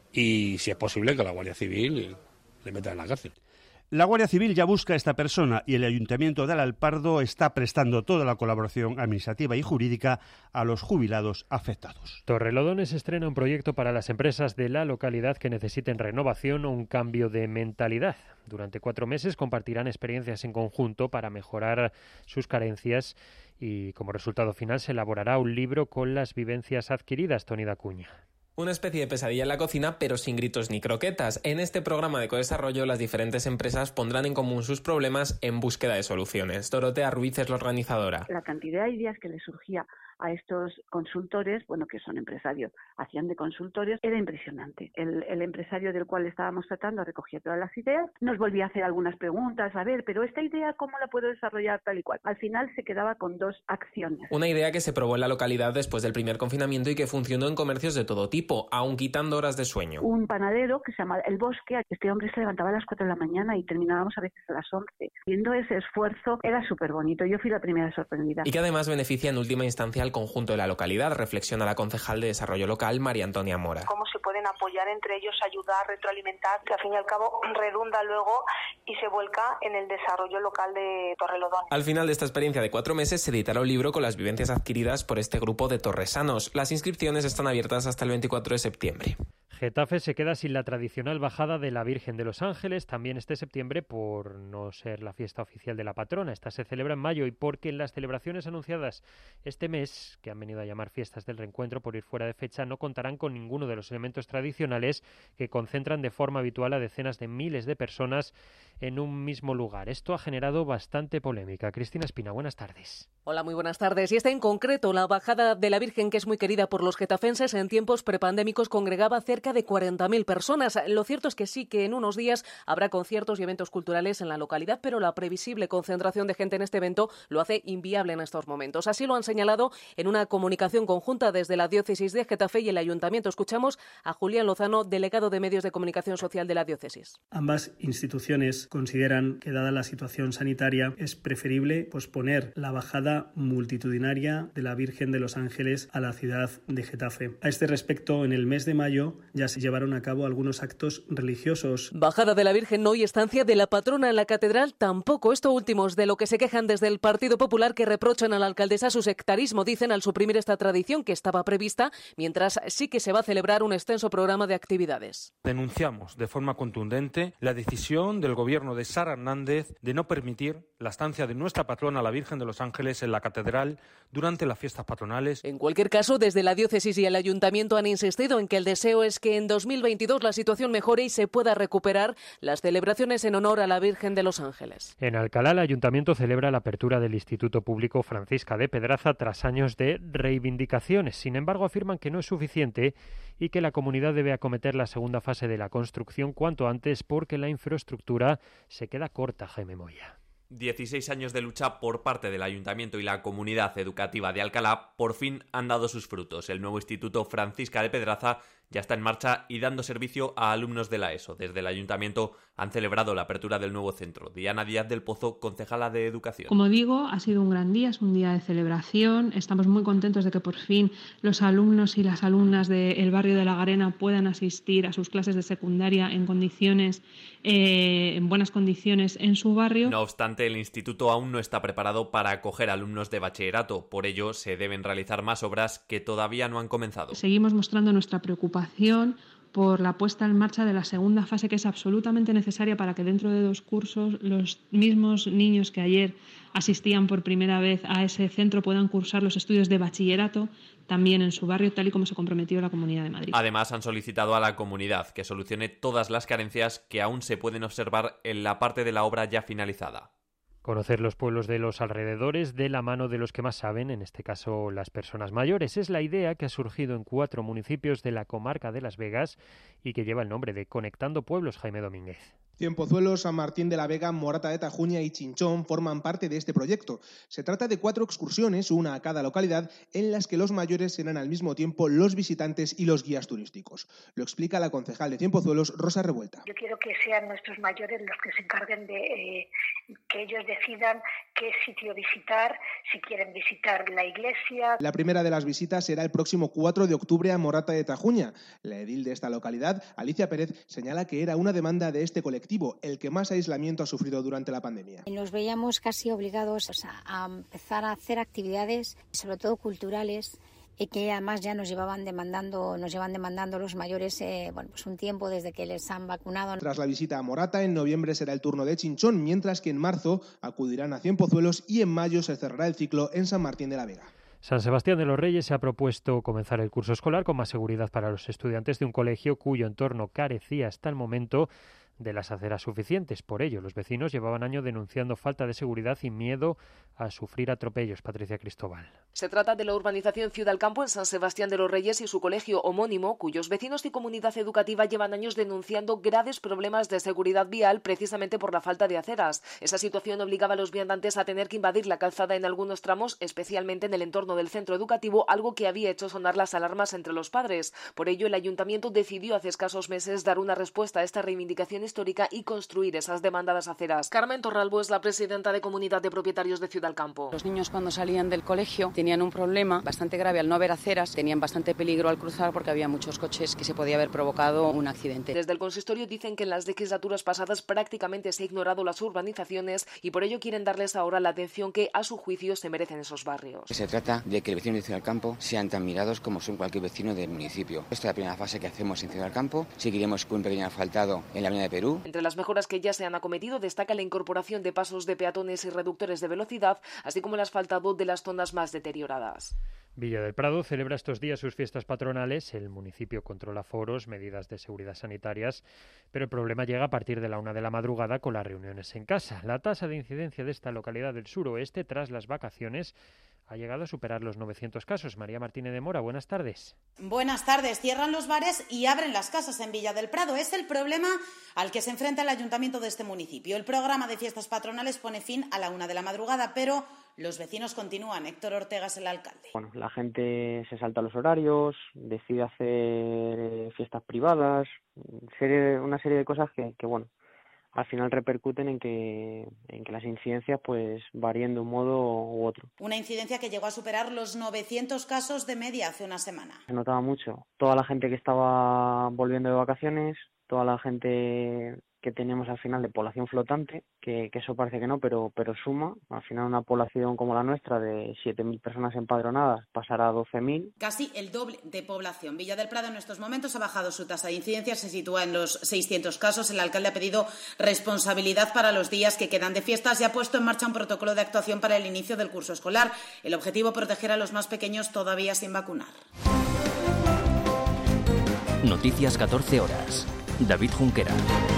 y, si es posible, que la Guardia Civil le meta en la cárcel. La Guardia Civil ya busca a esta persona y el Ayuntamiento de Alapardo está prestando toda la colaboración administrativa y jurídica a los jubilados afectados. Torrelodones estrena un proyecto para las empresas de la localidad que necesiten renovación o un cambio de mentalidad. Durante 4 meses compartirán experiencias en conjunto para mejorar sus carencias y como resultado final se elaborará un libro con las vivencias adquiridas. Toni Dacuña. Una especie de pesadilla en la cocina, pero sin gritos ni croquetas. En este programa de ecodesarrollo, las diferentes empresas pondrán en común sus problemas en búsqueda de soluciones. Dorotea Ruiz es la organizadora. La cantidad de ideas que le surgía a estos consultores, que son empresarios, hacían de consultores, era impresionante. El empresario del cual estábamos tratando recogía todas las ideas, nos volvía a hacer algunas preguntas, pero esta idea, ¿cómo la puedo desarrollar tal y cual? Al final se quedaba con 2 acciones. Una idea que se probó en la localidad después del primer confinamiento y que funcionó en comercios de todo tipo, aun quitando horas de sueño. Un panadero que se llama El Bosque, este hombre se levantaba a las 4 de la mañana y terminábamos a veces a las 11. Viendo ese esfuerzo, era súper bonito. Yo fui la primera sorprendida. Y que además beneficia en última instancia al conjunto de la localidad, reflexiona la concejal de Desarrollo Local, María Antonia Mora. Cómo se pueden apoyar entre ellos, ayudar, retroalimentar, que al fin y al cabo redunda luego y se vuelca en el desarrollo local de Torrelodones. Al final de esta experiencia de 4 meses se editará un libro con las vivencias adquiridas por este grupo de torresanos. Las inscripciones están abiertas hasta el 24 de septiembre. Getafe se queda sin la tradicional bajada de la Virgen de los Ángeles también este septiembre por no ser la fiesta oficial de la patrona. Esta se celebra en mayo y porque en las celebraciones anunciadas este mes, que han venido a llamar fiestas del reencuentro por ir fuera de fecha, no contarán con ninguno de los elementos tradicionales que concentran de forma habitual a decenas de miles de personas en un mismo lugar. Esto ha generado bastante polémica. Cristina Espina, buenas tardes. Hola, muy buenas tardes. Y esta en concreto, la bajada de la Virgen, que es muy querida por los getafenses, en tiempos prepandémicos congregaba cerca de 40.000 personas. Lo cierto es que sí que en unos días habrá conciertos y eventos culturales en la localidad, pero la previsible concentración de gente en este evento lo hace inviable en estos momentos. Así lo han señalado en una comunicación conjunta desde la diócesis de Getafe y el ayuntamiento. Escuchamos a Julián Lozano, delegado de Medios de Comunicación Social de la diócesis. Ambas instituciones consideran que, dada la situación sanitaria, es preferible posponer la bajada multitudinaria de la Virgen de los Ángeles a la ciudad de Getafe. A este respecto, en el mes de mayo ya se llevaron a cabo algunos actos religiosos. Bajada de la Virgen no y estancia de la patrona en la catedral tampoco. Esto último es de lo que se quejan desde el Partido Popular, que reprochan a la alcaldesa su sectarismo, dicen, al suprimir esta tradición que estaba prevista, mientras sí que se va a celebrar un extenso programa de actividades. Denunciamos de forma contundente la decisión del gobierno de Sara Hernández de no permitir la estancia de nuestra patrona, la Virgen de los Ángeles, en la catedral durante las fiestas patronales. En cualquier caso, desde la diócesis y el ayuntamiento han insistido en que el deseo es que en 2022 la situación mejore y se pueda recuperar las celebraciones en honor a la Virgen de los Ángeles. En Alcalá, el ayuntamiento celebra la apertura del Instituto Público Francisca de Pedraza tras años de reivindicaciones. Sin embargo, afirman que no es suficiente y que la comunidad debe acometer la segunda fase de la construcción cuanto antes porque la infraestructura se queda corta. Jaime Moya. 16 años de lucha por parte del Ayuntamiento y la comunidad educativa de Alcalá por fin han dado sus frutos. El nuevo Instituto Francisca de Pedraza ya está en marcha y dando servicio a alumnos de la ESO. Desde el Ayuntamiento han celebrado la apertura del nuevo centro. Diana Díaz del Pozo, concejala de Educación. Como digo, ha sido un gran día, es un día de celebración. Estamos muy contentos de que por fin los alumnos y las alumnas del barrio de La Garena puedan asistir a sus clases de secundaria en buenas condiciones en su barrio. No obstante, el instituto aún no está preparado para acoger alumnos de bachillerato. Por ello, se deben realizar más obras que todavía no han comenzado. Seguimos mostrando nuestra preocupación por la puesta en marcha de la segunda fase, que es absolutamente necesaria para que dentro de 2 cursos los mismos niños que ayer asistían por primera vez a ese centro puedan cursar los estudios de bachillerato también en su barrio, tal y como se comprometió la Comunidad de Madrid. Además, han solicitado a la comunidad que solucione todas las carencias que aún se pueden observar en la parte de la obra ya finalizada. Conocer los pueblos de los alrededores de la mano de los que más saben, en este caso las personas mayores. Es la idea que ha surgido en 4 municipios de la comarca de Las Vegas y que lleva el nombre de Conectando Pueblos. Jaime Domínguez. Cienpozuelos, San Martín de la Vega, Morata de Tajuña y Chinchón forman parte de este proyecto. Se trata de 4 excursiones, una a cada localidad, en las que los mayores serán al mismo tiempo los visitantes y los guías turísticos. Lo explica la concejal de Cienpozuelos, Rosa Revuelta. Yo quiero que sean nuestros mayores los que se encarguen de que ellos decidan qué sitio visitar, si quieren visitar la iglesia. La primera de las visitas será el próximo 4 de octubre a Morata de Tajuña. La edil de esta localidad, Alicia Pérez, señala que era una demanda de este colectivo, el que más aislamiento ha sufrido durante la pandemia. Nos veíamos casi obligados a empezar a hacer actividades, sobre todo culturales, y que además ya nos llevan demandando los mayores pues un tiempo desde que les han vacunado. Tras la visita a Morata, en noviembre será el turno de Chinchón, mientras que en marzo acudirán a Cienpozuelos y en mayo se cerrará el ciclo en San Martín de la Vega. San Sebastián de los Reyes se ha propuesto comenzar el curso escolar con más seguridad para los estudiantes de un colegio cuyo entorno carecía hasta el momento de las aceras suficientes. Por ello, los vecinos llevaban años denunciando falta de seguridad y miedo a sufrir atropellos. Patricia Cristóbal. Se trata de la urbanización Ciudad Campo en San Sebastián de los Reyes y su colegio homónimo, cuyos vecinos y comunidad educativa llevan años denunciando graves problemas de seguridad vial precisamente por la falta de aceras. Esa situación obligaba a los viandantes a tener que invadir la calzada en algunos tramos, especialmente en el entorno del centro educativo, algo que había hecho sonar las alarmas entre los padres. Por ello, el ayuntamiento decidió hace escasos meses dar una respuesta a esta reivindicación histórica y construir esas demandadas aceras. Carmen Torralbo es la presidenta de Comunidad de Propietarios de Ciudad Campo. Los niños cuando salían del colegio tenían un problema bastante grave al no haber aceras, tenían bastante peligro al cruzar porque había muchos coches que se podía haber provocado un accidente. Desde el consistorio dicen que en las legislaturas pasadas prácticamente se ha ignorado las urbanizaciones y por ello quieren darles ahora la atención que a su juicio se merecen esos barrios. Se trata de que los vecinos de Ciudad Campo sean tan mirados como son cualquier vecino del municipio. Esta es la primera fase que hacemos en Ciudad Campo. Seguiremos con un pequeño asfaltado en la avenida de Perú. Entre las mejoras que ya se han acometido destaca la incorporación de pasos de peatones y reductores de velocidad, así como el asfaltado de las zonas más deterioradas. Villa del Prado celebra estos días sus fiestas patronales. El municipio controla aforos, medidas de seguridad sanitarias, pero el problema llega a partir de la 1 de la madrugada con las reuniones en casa. La tasa de incidencia de esta localidad del suroeste tras las vacaciones ha llegado a superar los 900 casos. María Martínez de Mora, buenas tardes. Buenas tardes. Cierran los bares y abren las casas en Villa del Prado. Es el problema al que se enfrenta el ayuntamiento de este municipio. El programa de fiestas patronales pone fin a la 1 de la madrugada, pero los vecinos continúan. Héctor Ortega es el alcalde. Bueno, la gente se salta los horarios, decide hacer fiestas privadas, una serie de cosas que al final repercuten en que las incidencias pues varíen de un modo u otro. Una incidencia que llegó a superar los 900 casos de media hace una semana. Se notaba mucho. Toda la gente que estaba volviendo de vacaciones, toda la gente que teníamos al final de población flotante, que eso parece que no, pero suma. Al final una población como la nuestra de 7.000 personas empadronadas pasará a 12.000. Casi el doble de población. Villa del Prado en estos momentos ha bajado su tasa de incidencia, se sitúa en los 600 casos. El alcalde ha pedido responsabilidad para los días que quedan de fiestas y ha puesto en marcha un protocolo de actuación para el inicio del curso escolar. El objetivo, proteger a los más pequeños todavía sin vacunar. Noticias 14 horas. David Junquera.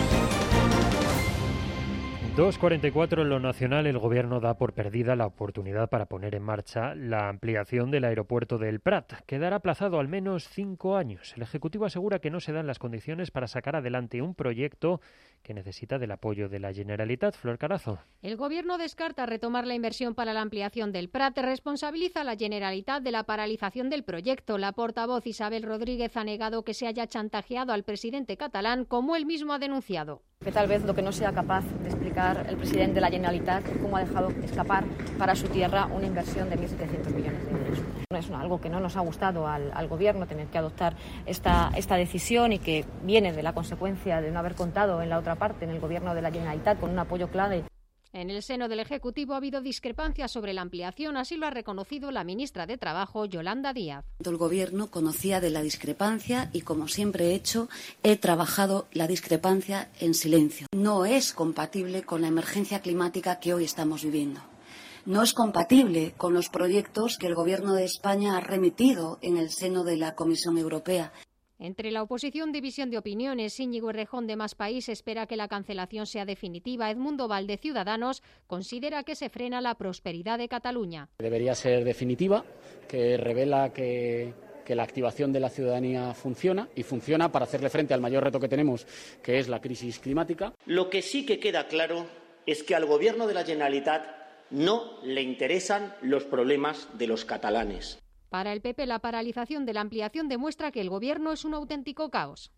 2:44 en lo nacional. El Gobierno da por perdida la oportunidad para poner en marcha la ampliación del aeropuerto del Prat. Quedará aplazado al menos 5 años. El Ejecutivo asegura que no se dan las condiciones para sacar adelante un proyecto que necesita del apoyo de la Generalitat. Flor Carazo. El Gobierno descarta retomar la inversión para la ampliación del Prat. Responsabiliza a la Generalitat de la paralización del proyecto. La portavoz Isabel Rodríguez ha negado que se haya chantajeado al presidente catalán, como él mismo ha denunciado. Que tal vez lo que no sea capaz de explicar el presidente de la Generalitat es cómo ha dejado escapar para su tierra una inversión de 1.700 millones de euros. Es algo que no nos ha gustado al Gobierno tener que adoptar esta decisión y que viene de la consecuencia de no haber contado en la otra parte, en el Gobierno de la Generalitat, con un apoyo clave. En el seno del Ejecutivo ha habido discrepancias sobre la ampliación, así lo ha reconocido la ministra de Trabajo, Yolanda Díaz. El Gobierno conocía de la discrepancia y, como siempre he hecho, he trabajado la discrepancia en silencio. No es compatible con la emergencia climática que hoy estamos viviendo. No es compatible con los proyectos que el Gobierno de España ha remitido en el seno de la Comisión Europea. Entre la oposición, división de opiniones. Íñigo Errejón, de Más País, espera que la cancelación sea definitiva. Edmundo Val, de Ciudadanos, considera que se frena la prosperidad de Cataluña. Debería ser definitiva, que revela que la activación de la ciudadanía funciona y funciona para hacerle frente al mayor reto que tenemos, que es la crisis climática. Lo que sí que queda claro es que al Gobierno de la Generalitat no le interesan los problemas de los catalanes. Para el PP, la paralización de la ampliación demuestra que el Gobierno es un auténtico caos.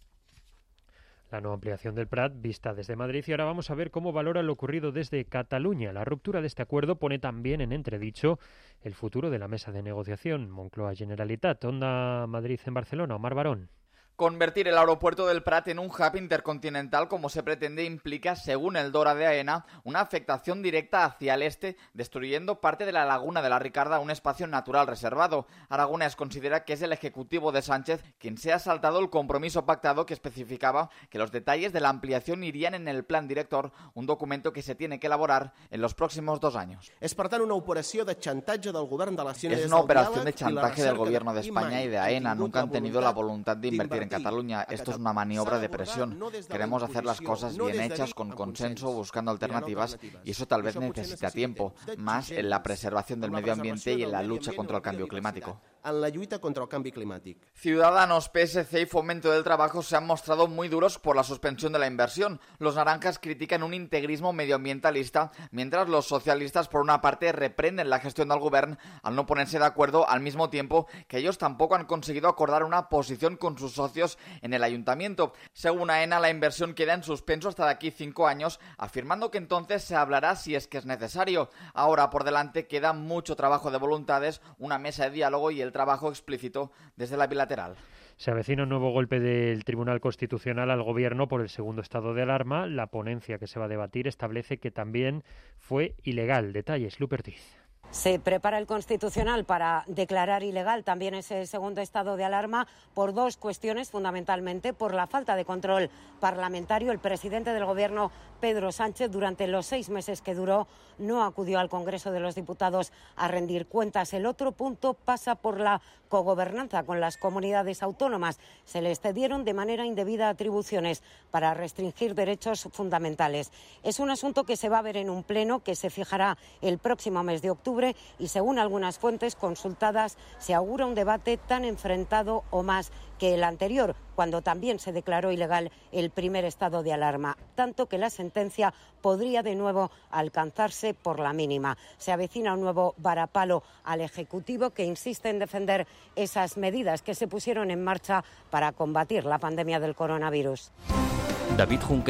La no ampliación del Prat vista desde Madrid, y ahora vamos a ver cómo valora lo ocurrido desde Cataluña. La ruptura de este acuerdo pone también en entredicho el futuro de la mesa de negociación Moncloa-Generalitat. Onda Madrid en Barcelona, Omar Barón. Convertir el aeropuerto del Prat en un hub intercontinental, como se pretende, implica, según el Dora de AENA, una afectación directa hacia el este, destruyendo parte de la laguna de la Ricarda, un espacio natural reservado. Aragonés considera que es el Ejecutivo de Sánchez quien se ha saltado el compromiso pactado que especificaba que los detalles de la ampliación irían en el plan director, un documento que se tiene que elaborar en los próximos 2 años. Es una operación de chantaje del Gobierno de la Es una operación de chantaje del Gobierno de España y de AENA. Nunca han tenido la voluntad de invertir en Cataluña. Esto es una maniobra de presión. Queremos hacer las cosas bien hechas, con consenso, buscando alternativas, y eso tal vez necesita tiempo, más en la preservación del medio ambiente y en la lucha contra el cambio climático. En la lluita contra el cambio climático. Ciudadanos, PSC y Fomento del Trabajo se han mostrado muy duros por la suspensión de la inversión. Los naranjas critican un integrismo medioambientalista, mientras los socialistas, por una parte, reprenden la gestión del Govern al no ponerse de acuerdo, al mismo tiempo que ellos tampoco han conseguido acordar una posición con sus socios en el ayuntamiento. Según AENA, la inversión queda en suspenso hasta de aquí 5 años, afirmando que entonces se hablará si es que es necesario. Ahora por delante queda mucho trabajo de voluntades, una mesa de diálogo y el trabajo explícito desde la bilateral. Se avecina un nuevo golpe del Tribunal Constitucional al Gobierno por el segundo estado de alarma. La ponencia que se va a debatir establece que también fue ilegal. Detalles, Lupertiz. Se prepara el Constitucional para declarar ilegal también ese segundo estado de alarma por 2 cuestiones, fundamentalmente por la falta de control parlamentario. El presidente del Gobierno, Pedro Sánchez, durante los 6 meses que duró, no acudió al Congreso de los Diputados a rendir cuentas. El otro punto pasa por la cogobernanza con las comunidades autónomas. Se les cedieron de manera indebida atribuciones para restringir derechos fundamentales. Es un asunto que se va a ver en un pleno que se fijará el próximo mes de octubre y, según algunas fuentes consultadas, se augura un debate tan enfrentado o más que el anterior, cuando también se declaró ilegal el primer estado de alarma, tanto que la sentencia podría de nuevo alcanzarse por la mínima. Se avecina un nuevo varapalo al Ejecutivo, que insiste en defender esas medidas que se pusieron en marcha para combatir la pandemia del coronavirus. David Junquera.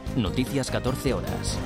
Noticias 14 horas.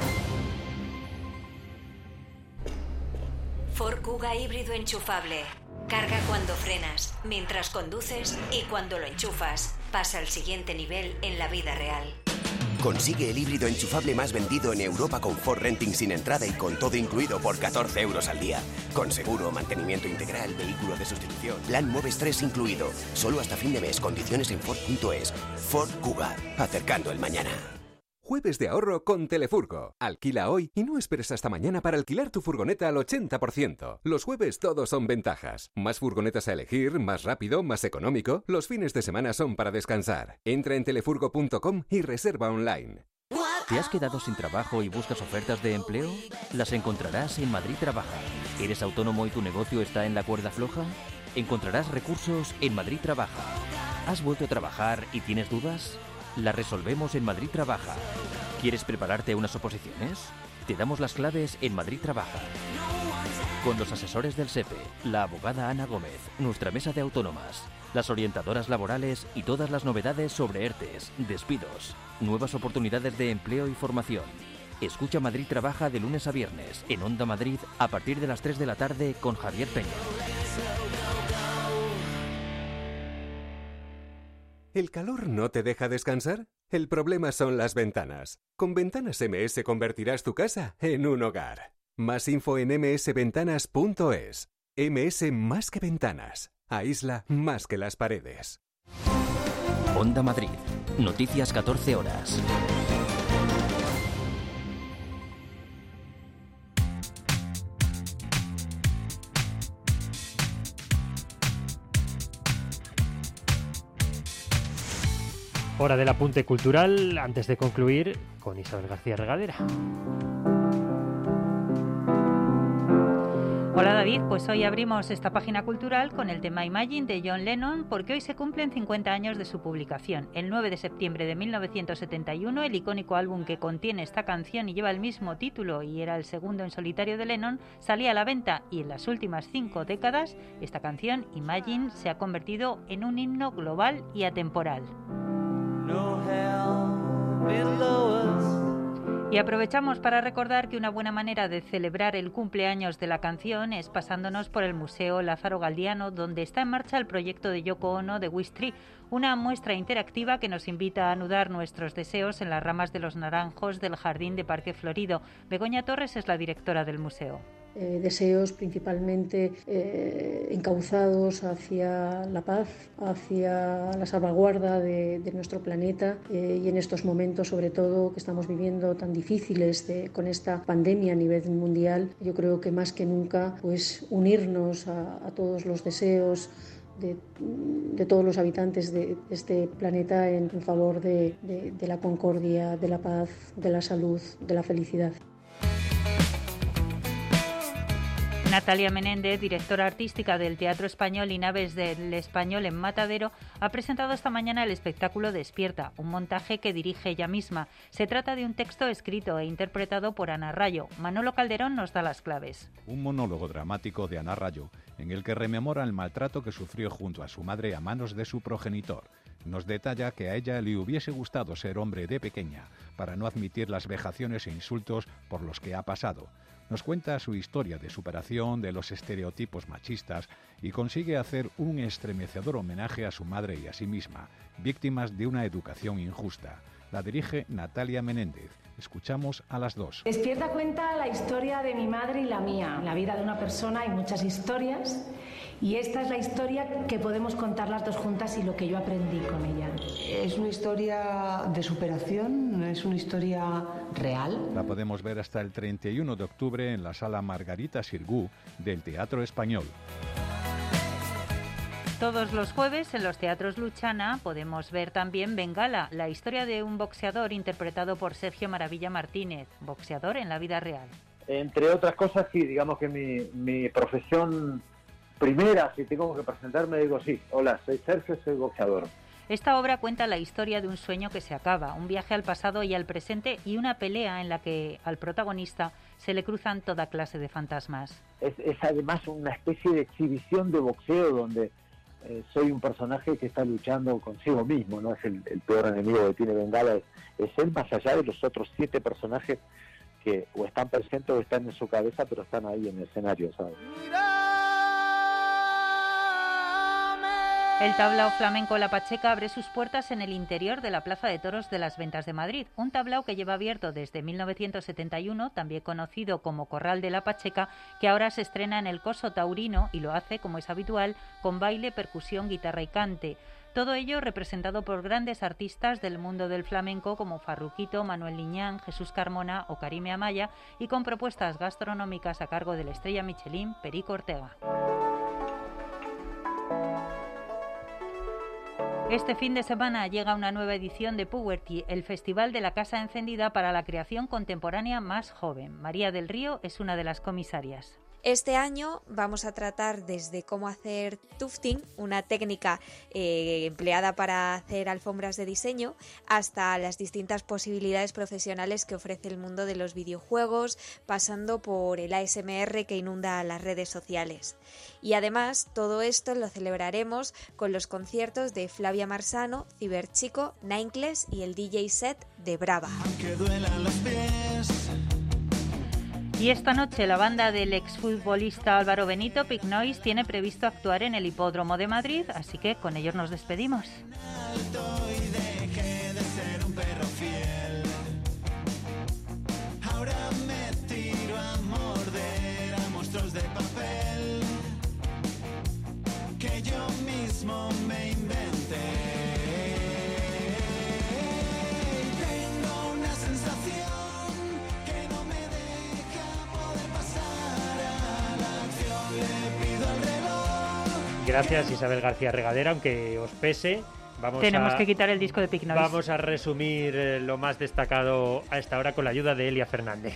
Ford Kuga híbrido enchufable. Carga cuando frenas, mientras conduces y cuando lo enchufas. Pasa al siguiente nivel en la vida real. Consigue el híbrido enchufable más vendido en Europa con Ford Renting sin entrada y con todo incluido por 14 euros al día. Con seguro, mantenimiento integral, vehículo de sustitución, plan Moves 3 incluido. Solo hasta fin de mes, condiciones en Ford.es. Ford Kuga, acercando el mañana. Jueves de ahorro con Telefurgo. Alquila hoy y no esperes hasta mañana para alquilar tu furgoneta al 80%. Los jueves todos son ventajas. Más furgonetas a elegir, más rápido, más económico. Los fines de semana son para descansar. Entra en telefurgo.com y reserva online. ¿Te has quedado sin trabajo y buscas ofertas de empleo? Las encontrarás en Madrid Trabaja. ¿Eres autónomo y tu negocio está en la cuerda floja? Encontrarás recursos en Madrid Trabaja. ¿Has vuelto a trabajar y tienes dudas? Las resolvemos en Madrid Trabaja. ¿Quieres prepararte a unas oposiciones? Te damos las claves en Madrid Trabaja. Con los asesores del SEPE, la abogada Ana Gómez, nuestra mesa de autónomas, las orientadoras laborales y todas las novedades sobre ERTES, despidos, nuevas oportunidades de empleo y formación. Escucha Madrid Trabaja de lunes a viernes en Onda Madrid a partir de las 3 de la tarde con Javier Peña. ¿El calor no te deja descansar? El problema son las ventanas. Con Ventanas MS convertirás tu casa en un hogar. Más info en msventanas.es. MS más que ventanas. Aísla más que las paredes. Onda Madrid. Noticias 14 horas. Hora del apunte cultural, antes de concluir con Isabel García Regadera. Hola David, pues hoy abrimos esta página cultural con el tema Imagine de John Lennon porque hoy se cumplen 50 años de su publicación. El 9 de septiembre de 1971, el icónico álbum que contiene esta canción y lleva el mismo título y era el segundo en solitario de Lennon, salía a la venta y en las últimas 5 décadas esta canción, Imagine, se ha convertido en un himno global y atemporal. Y aprovechamos para recordar que una buena manera de celebrar el cumpleaños de la canción es pasándonos por el Museo Lázaro Galdiano, donde está en marcha el proyecto de Yoko Ono de Wish Tree, una muestra interactiva que nos invita a anudar nuestros deseos en las ramas de los naranjos del jardín de Parque Florido. Begoña Torres es la directora del museo. Deseos principalmente encauzados hacia la paz, hacia la salvaguarda de nuestro planeta y en estos momentos, sobre todo, que estamos viviendo tan difíciles con esta pandemia a nivel mundial, yo creo que más que nunca pues unirnos a todos los deseos de todos los habitantes de este planeta en favor de la concordia, de la paz, de la salud, de la felicidad. Natalia Menéndez, directora artística del Teatro Español y Naves del Español en Matadero, ha presentado esta mañana el espectáculo Despierta, un montaje que dirige ella misma. Se trata de un texto escrito e interpretado por Ana Rayo. Manolo Calderón nos da las claves. Un monólogo dramático de Ana Rayo, en el que rememora el maltrato que sufrió junto a su madre a manos de su progenitor. Nos detalla que a ella le hubiese gustado ser hombre de pequeña, para no admitir las vejaciones e insultos por los que ha pasado. Nos cuenta su historia de superación de los estereotipos machistas y consigue hacer un estremecedor homenaje a su madre y a sí misma, víctimas de una educación injusta. La dirige Natalia Menéndez. Escuchamos a las 2. Despierta cuenta la historia de mi madre y la mía. En la vida de una persona hay muchas historias y esta es la historia que podemos contar las dos juntas y lo que yo aprendí con ella. Es una historia de superación, es una historia real. La podemos ver hasta el 31 de octubre en la sala Margarita Xirgu del Teatro Español. Todos los jueves en los teatros Luchana podemos ver también Bengala, la historia de un boxeador interpretado por Sergio Maravilla Martínez, boxeador en la vida real. Entre otras cosas, sí, digamos que mi profesión primera, si tengo que presentarme, digo sí, hola, soy Sergio, soy boxeador. Esta obra cuenta la historia de un sueño que se acaba, un viaje al pasado y al presente y una pelea en la que al protagonista se le cruzan toda clase de fantasmas. Es además una especie de exhibición de boxeo donde soy un personaje que está luchando consigo mismo, ¿no? Es el peor enemigo que tiene Bengala, es él más allá de los otros 7 personajes que o están presentes o están en su cabeza, pero están ahí en el escenario, ¿sabes? El tablao flamenco La Pacheca abre sus puertas en el interior de la Plaza de Toros de las Ventas de Madrid, un tablao que lleva abierto desde 1971, también conocido como Corral de La Pacheca, que ahora se estrena en el Coso Taurino y lo hace, como es habitual, con baile, percusión, guitarra y cante. Todo ello representado por grandes artistas del mundo del flamenco como Farruquito, Manuel Liñán, Jesús Carmona o Karime Amaya, y con propuestas gastronómicas a cargo de la estrella Michelin, Perico Ortega. Este fin de semana llega una nueva edición de Puberty, el festival de la Casa Encendida para la creación contemporánea más joven. María del Río es una de las comisarias. Este año vamos a tratar desde cómo hacer tufting, una técnica empleada para hacer alfombras de diseño, hasta las distintas posibilidades profesionales que ofrece el mundo de los videojuegos, pasando por el ASMR que inunda las redes sociales. Y además, todo esto lo celebraremos con los conciertos de Flavia Marsano, Ciberchico, Ninecless y el DJ set de Brava. Aunque duelan los pies. Y esta noche la banda del exfutbolista Álvaro Benito, Pig Noise, tiene previsto actuar en el Hipódromo de Madrid, así que con ellos nos despedimos. Ahora me tiro a morder a monstruos de papel que yo mismo me inventé. Tengo una sensación que no me deja poder pasar a la acción. Le pido al reloj. Gracias, Isabel García Regadera, aunque os pese. Tenemos que quitar el disco de Pig Noise. Vamos a resumir lo más destacado a esta hora con la ayuda de Elia Fernández.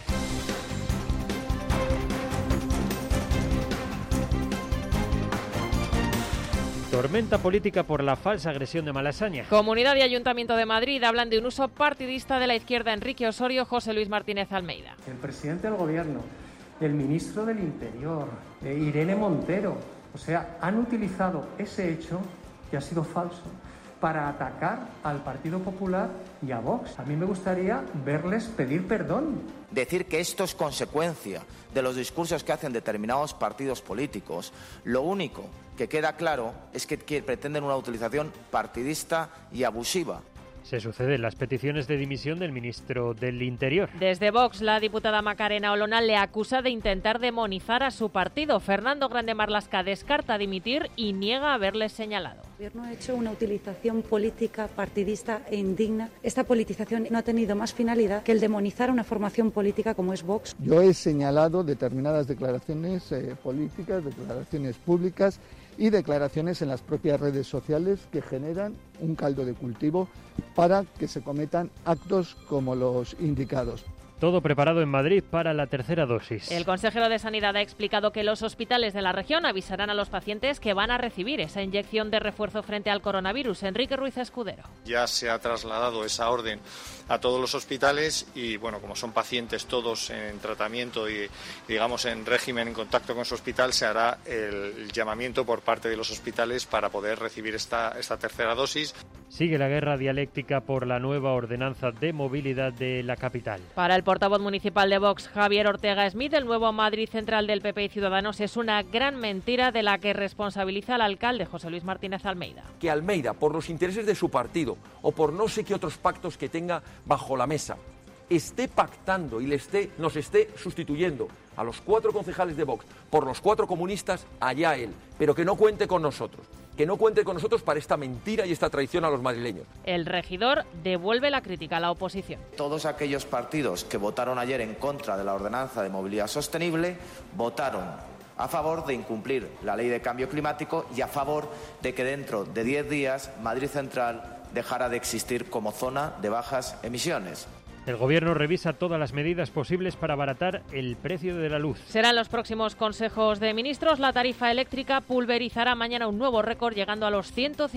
Tormenta política por la falsa agresión de Malasaña. Comunidad y Ayuntamiento de Madrid hablan de un uso partidista de la izquierda Enrique Osorio, José Luis Martínez Almeida. El presidente del Gobierno, el ministro del Interior, Irene Montero, o sea, han utilizado ese hecho, que ha sido falso, para atacar al Partido Popular y a Vox. A mí me gustaría verles pedir perdón. Decir que esto es consecuencia de los discursos que hacen determinados partidos políticos, lo único que queda claro es que pretenden una utilización partidista y abusiva. Se suceden las peticiones de dimisión del ministro del Interior. Desde Vox, la diputada Macarena Olona le acusa de intentar demonizar a su partido. Fernando Grande Marlaska descarta dimitir y niega haberles señalado. El Gobierno ha hecho una utilización política, partidista e indigna. Esta politización no ha tenido más finalidad que el demonizar a una formación política como es Vox. Yo he señalado determinadas declaraciones políticas, declaraciones públicas y declaraciones en las propias redes sociales que generan un caldo de cultivo para que se cometan actos como los indicados. Todo preparado en Madrid para la tercera dosis. El consejero de Sanidad ha explicado que los hospitales de la región avisarán a los pacientes que van a recibir esa inyección de refuerzo frente al coronavirus. Enrique Ruiz Escudero. Ya se ha trasladado esa orden a todos los hospitales y, bueno, como son pacientes todos en tratamiento y, digamos, en régimen, en contacto con su hospital, se hará el llamamiento por parte de los hospitales para poder recibir esta tercera dosis. Sigue la guerra dialéctica por la nueva ordenanza de movilidad de la capital. Para el portavoz municipal de Vox, Javier Ortega Smith, el nuevo Madrid Central del PP y Ciudadanos es una gran mentira de la que responsabiliza al alcalde José Luis Martínez Almeida. Que Almeida, por los intereses de su partido o por no sé qué otros pactos que tenga bajo la mesa, esté pactando y nos esté sustituyendo a los 4 concejales de Vox por los 4 comunistas, allá él, pero que no cuente con nosotros. Que no cuente con nosotros para esta mentira y esta traición a los madrileños. El regidor devuelve la crítica a la oposición. Todos aquellos partidos que votaron ayer en contra de la ordenanza de movilidad sostenible votaron a favor de incumplir la ley de cambio climático y a favor de que dentro de 10 días Madrid Central dejara de existir como zona de bajas emisiones. El Gobierno revisa todas las medidas posibles para abaratar el precio de la luz. Serán los próximos consejos de ministros. La tarifa eléctrica pulverizará mañana un nuevo récord, llegando a los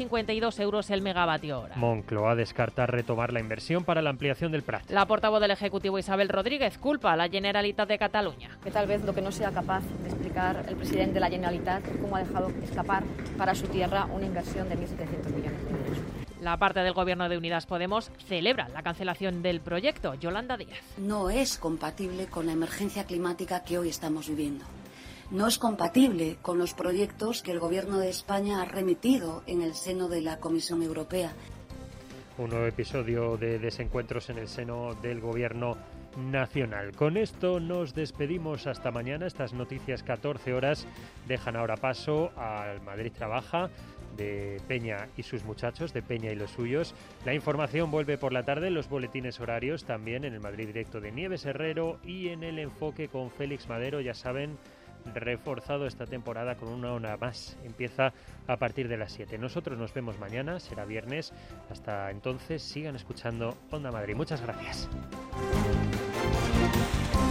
152 euros el megavatio hora. Moncloa descarta retomar la inversión para la ampliación del Prat. La portavoz del Ejecutivo, Isabel Rodríguez, culpa a la Generalitat de Cataluña. Que tal vez lo que no sea capaz de explicar el presidente de la Generalitat, cómo ha dejado escapar para su tierra una inversión de 1.700 millones de euros. La parte del Gobierno de Unidas Podemos celebra la cancelación del proyecto. Yolanda Díaz. No es compatible con la emergencia climática que hoy estamos viviendo. No es compatible con los proyectos que el Gobierno de España ha remitido en el seno de la Comisión Europea. Un nuevo episodio de desencuentros en el seno del Gobierno nacional. Con esto nos despedimos hasta mañana. Estas noticias 14 horas dejan ahora paso al Madrid Trabaja de Peña y sus muchachos, de Peña y los suyos. La información vuelve por la tarde en los boletines horarios, también en el Madrid Directo de Nieves Herrero y en el Enfoque con Félix Madero, ya saben, reforzado esta temporada con una hora más. Empieza a partir de las 7. Nosotros nos vemos mañana, será viernes. Hasta entonces, sigan escuchando Onda Madrid. Muchas gracias.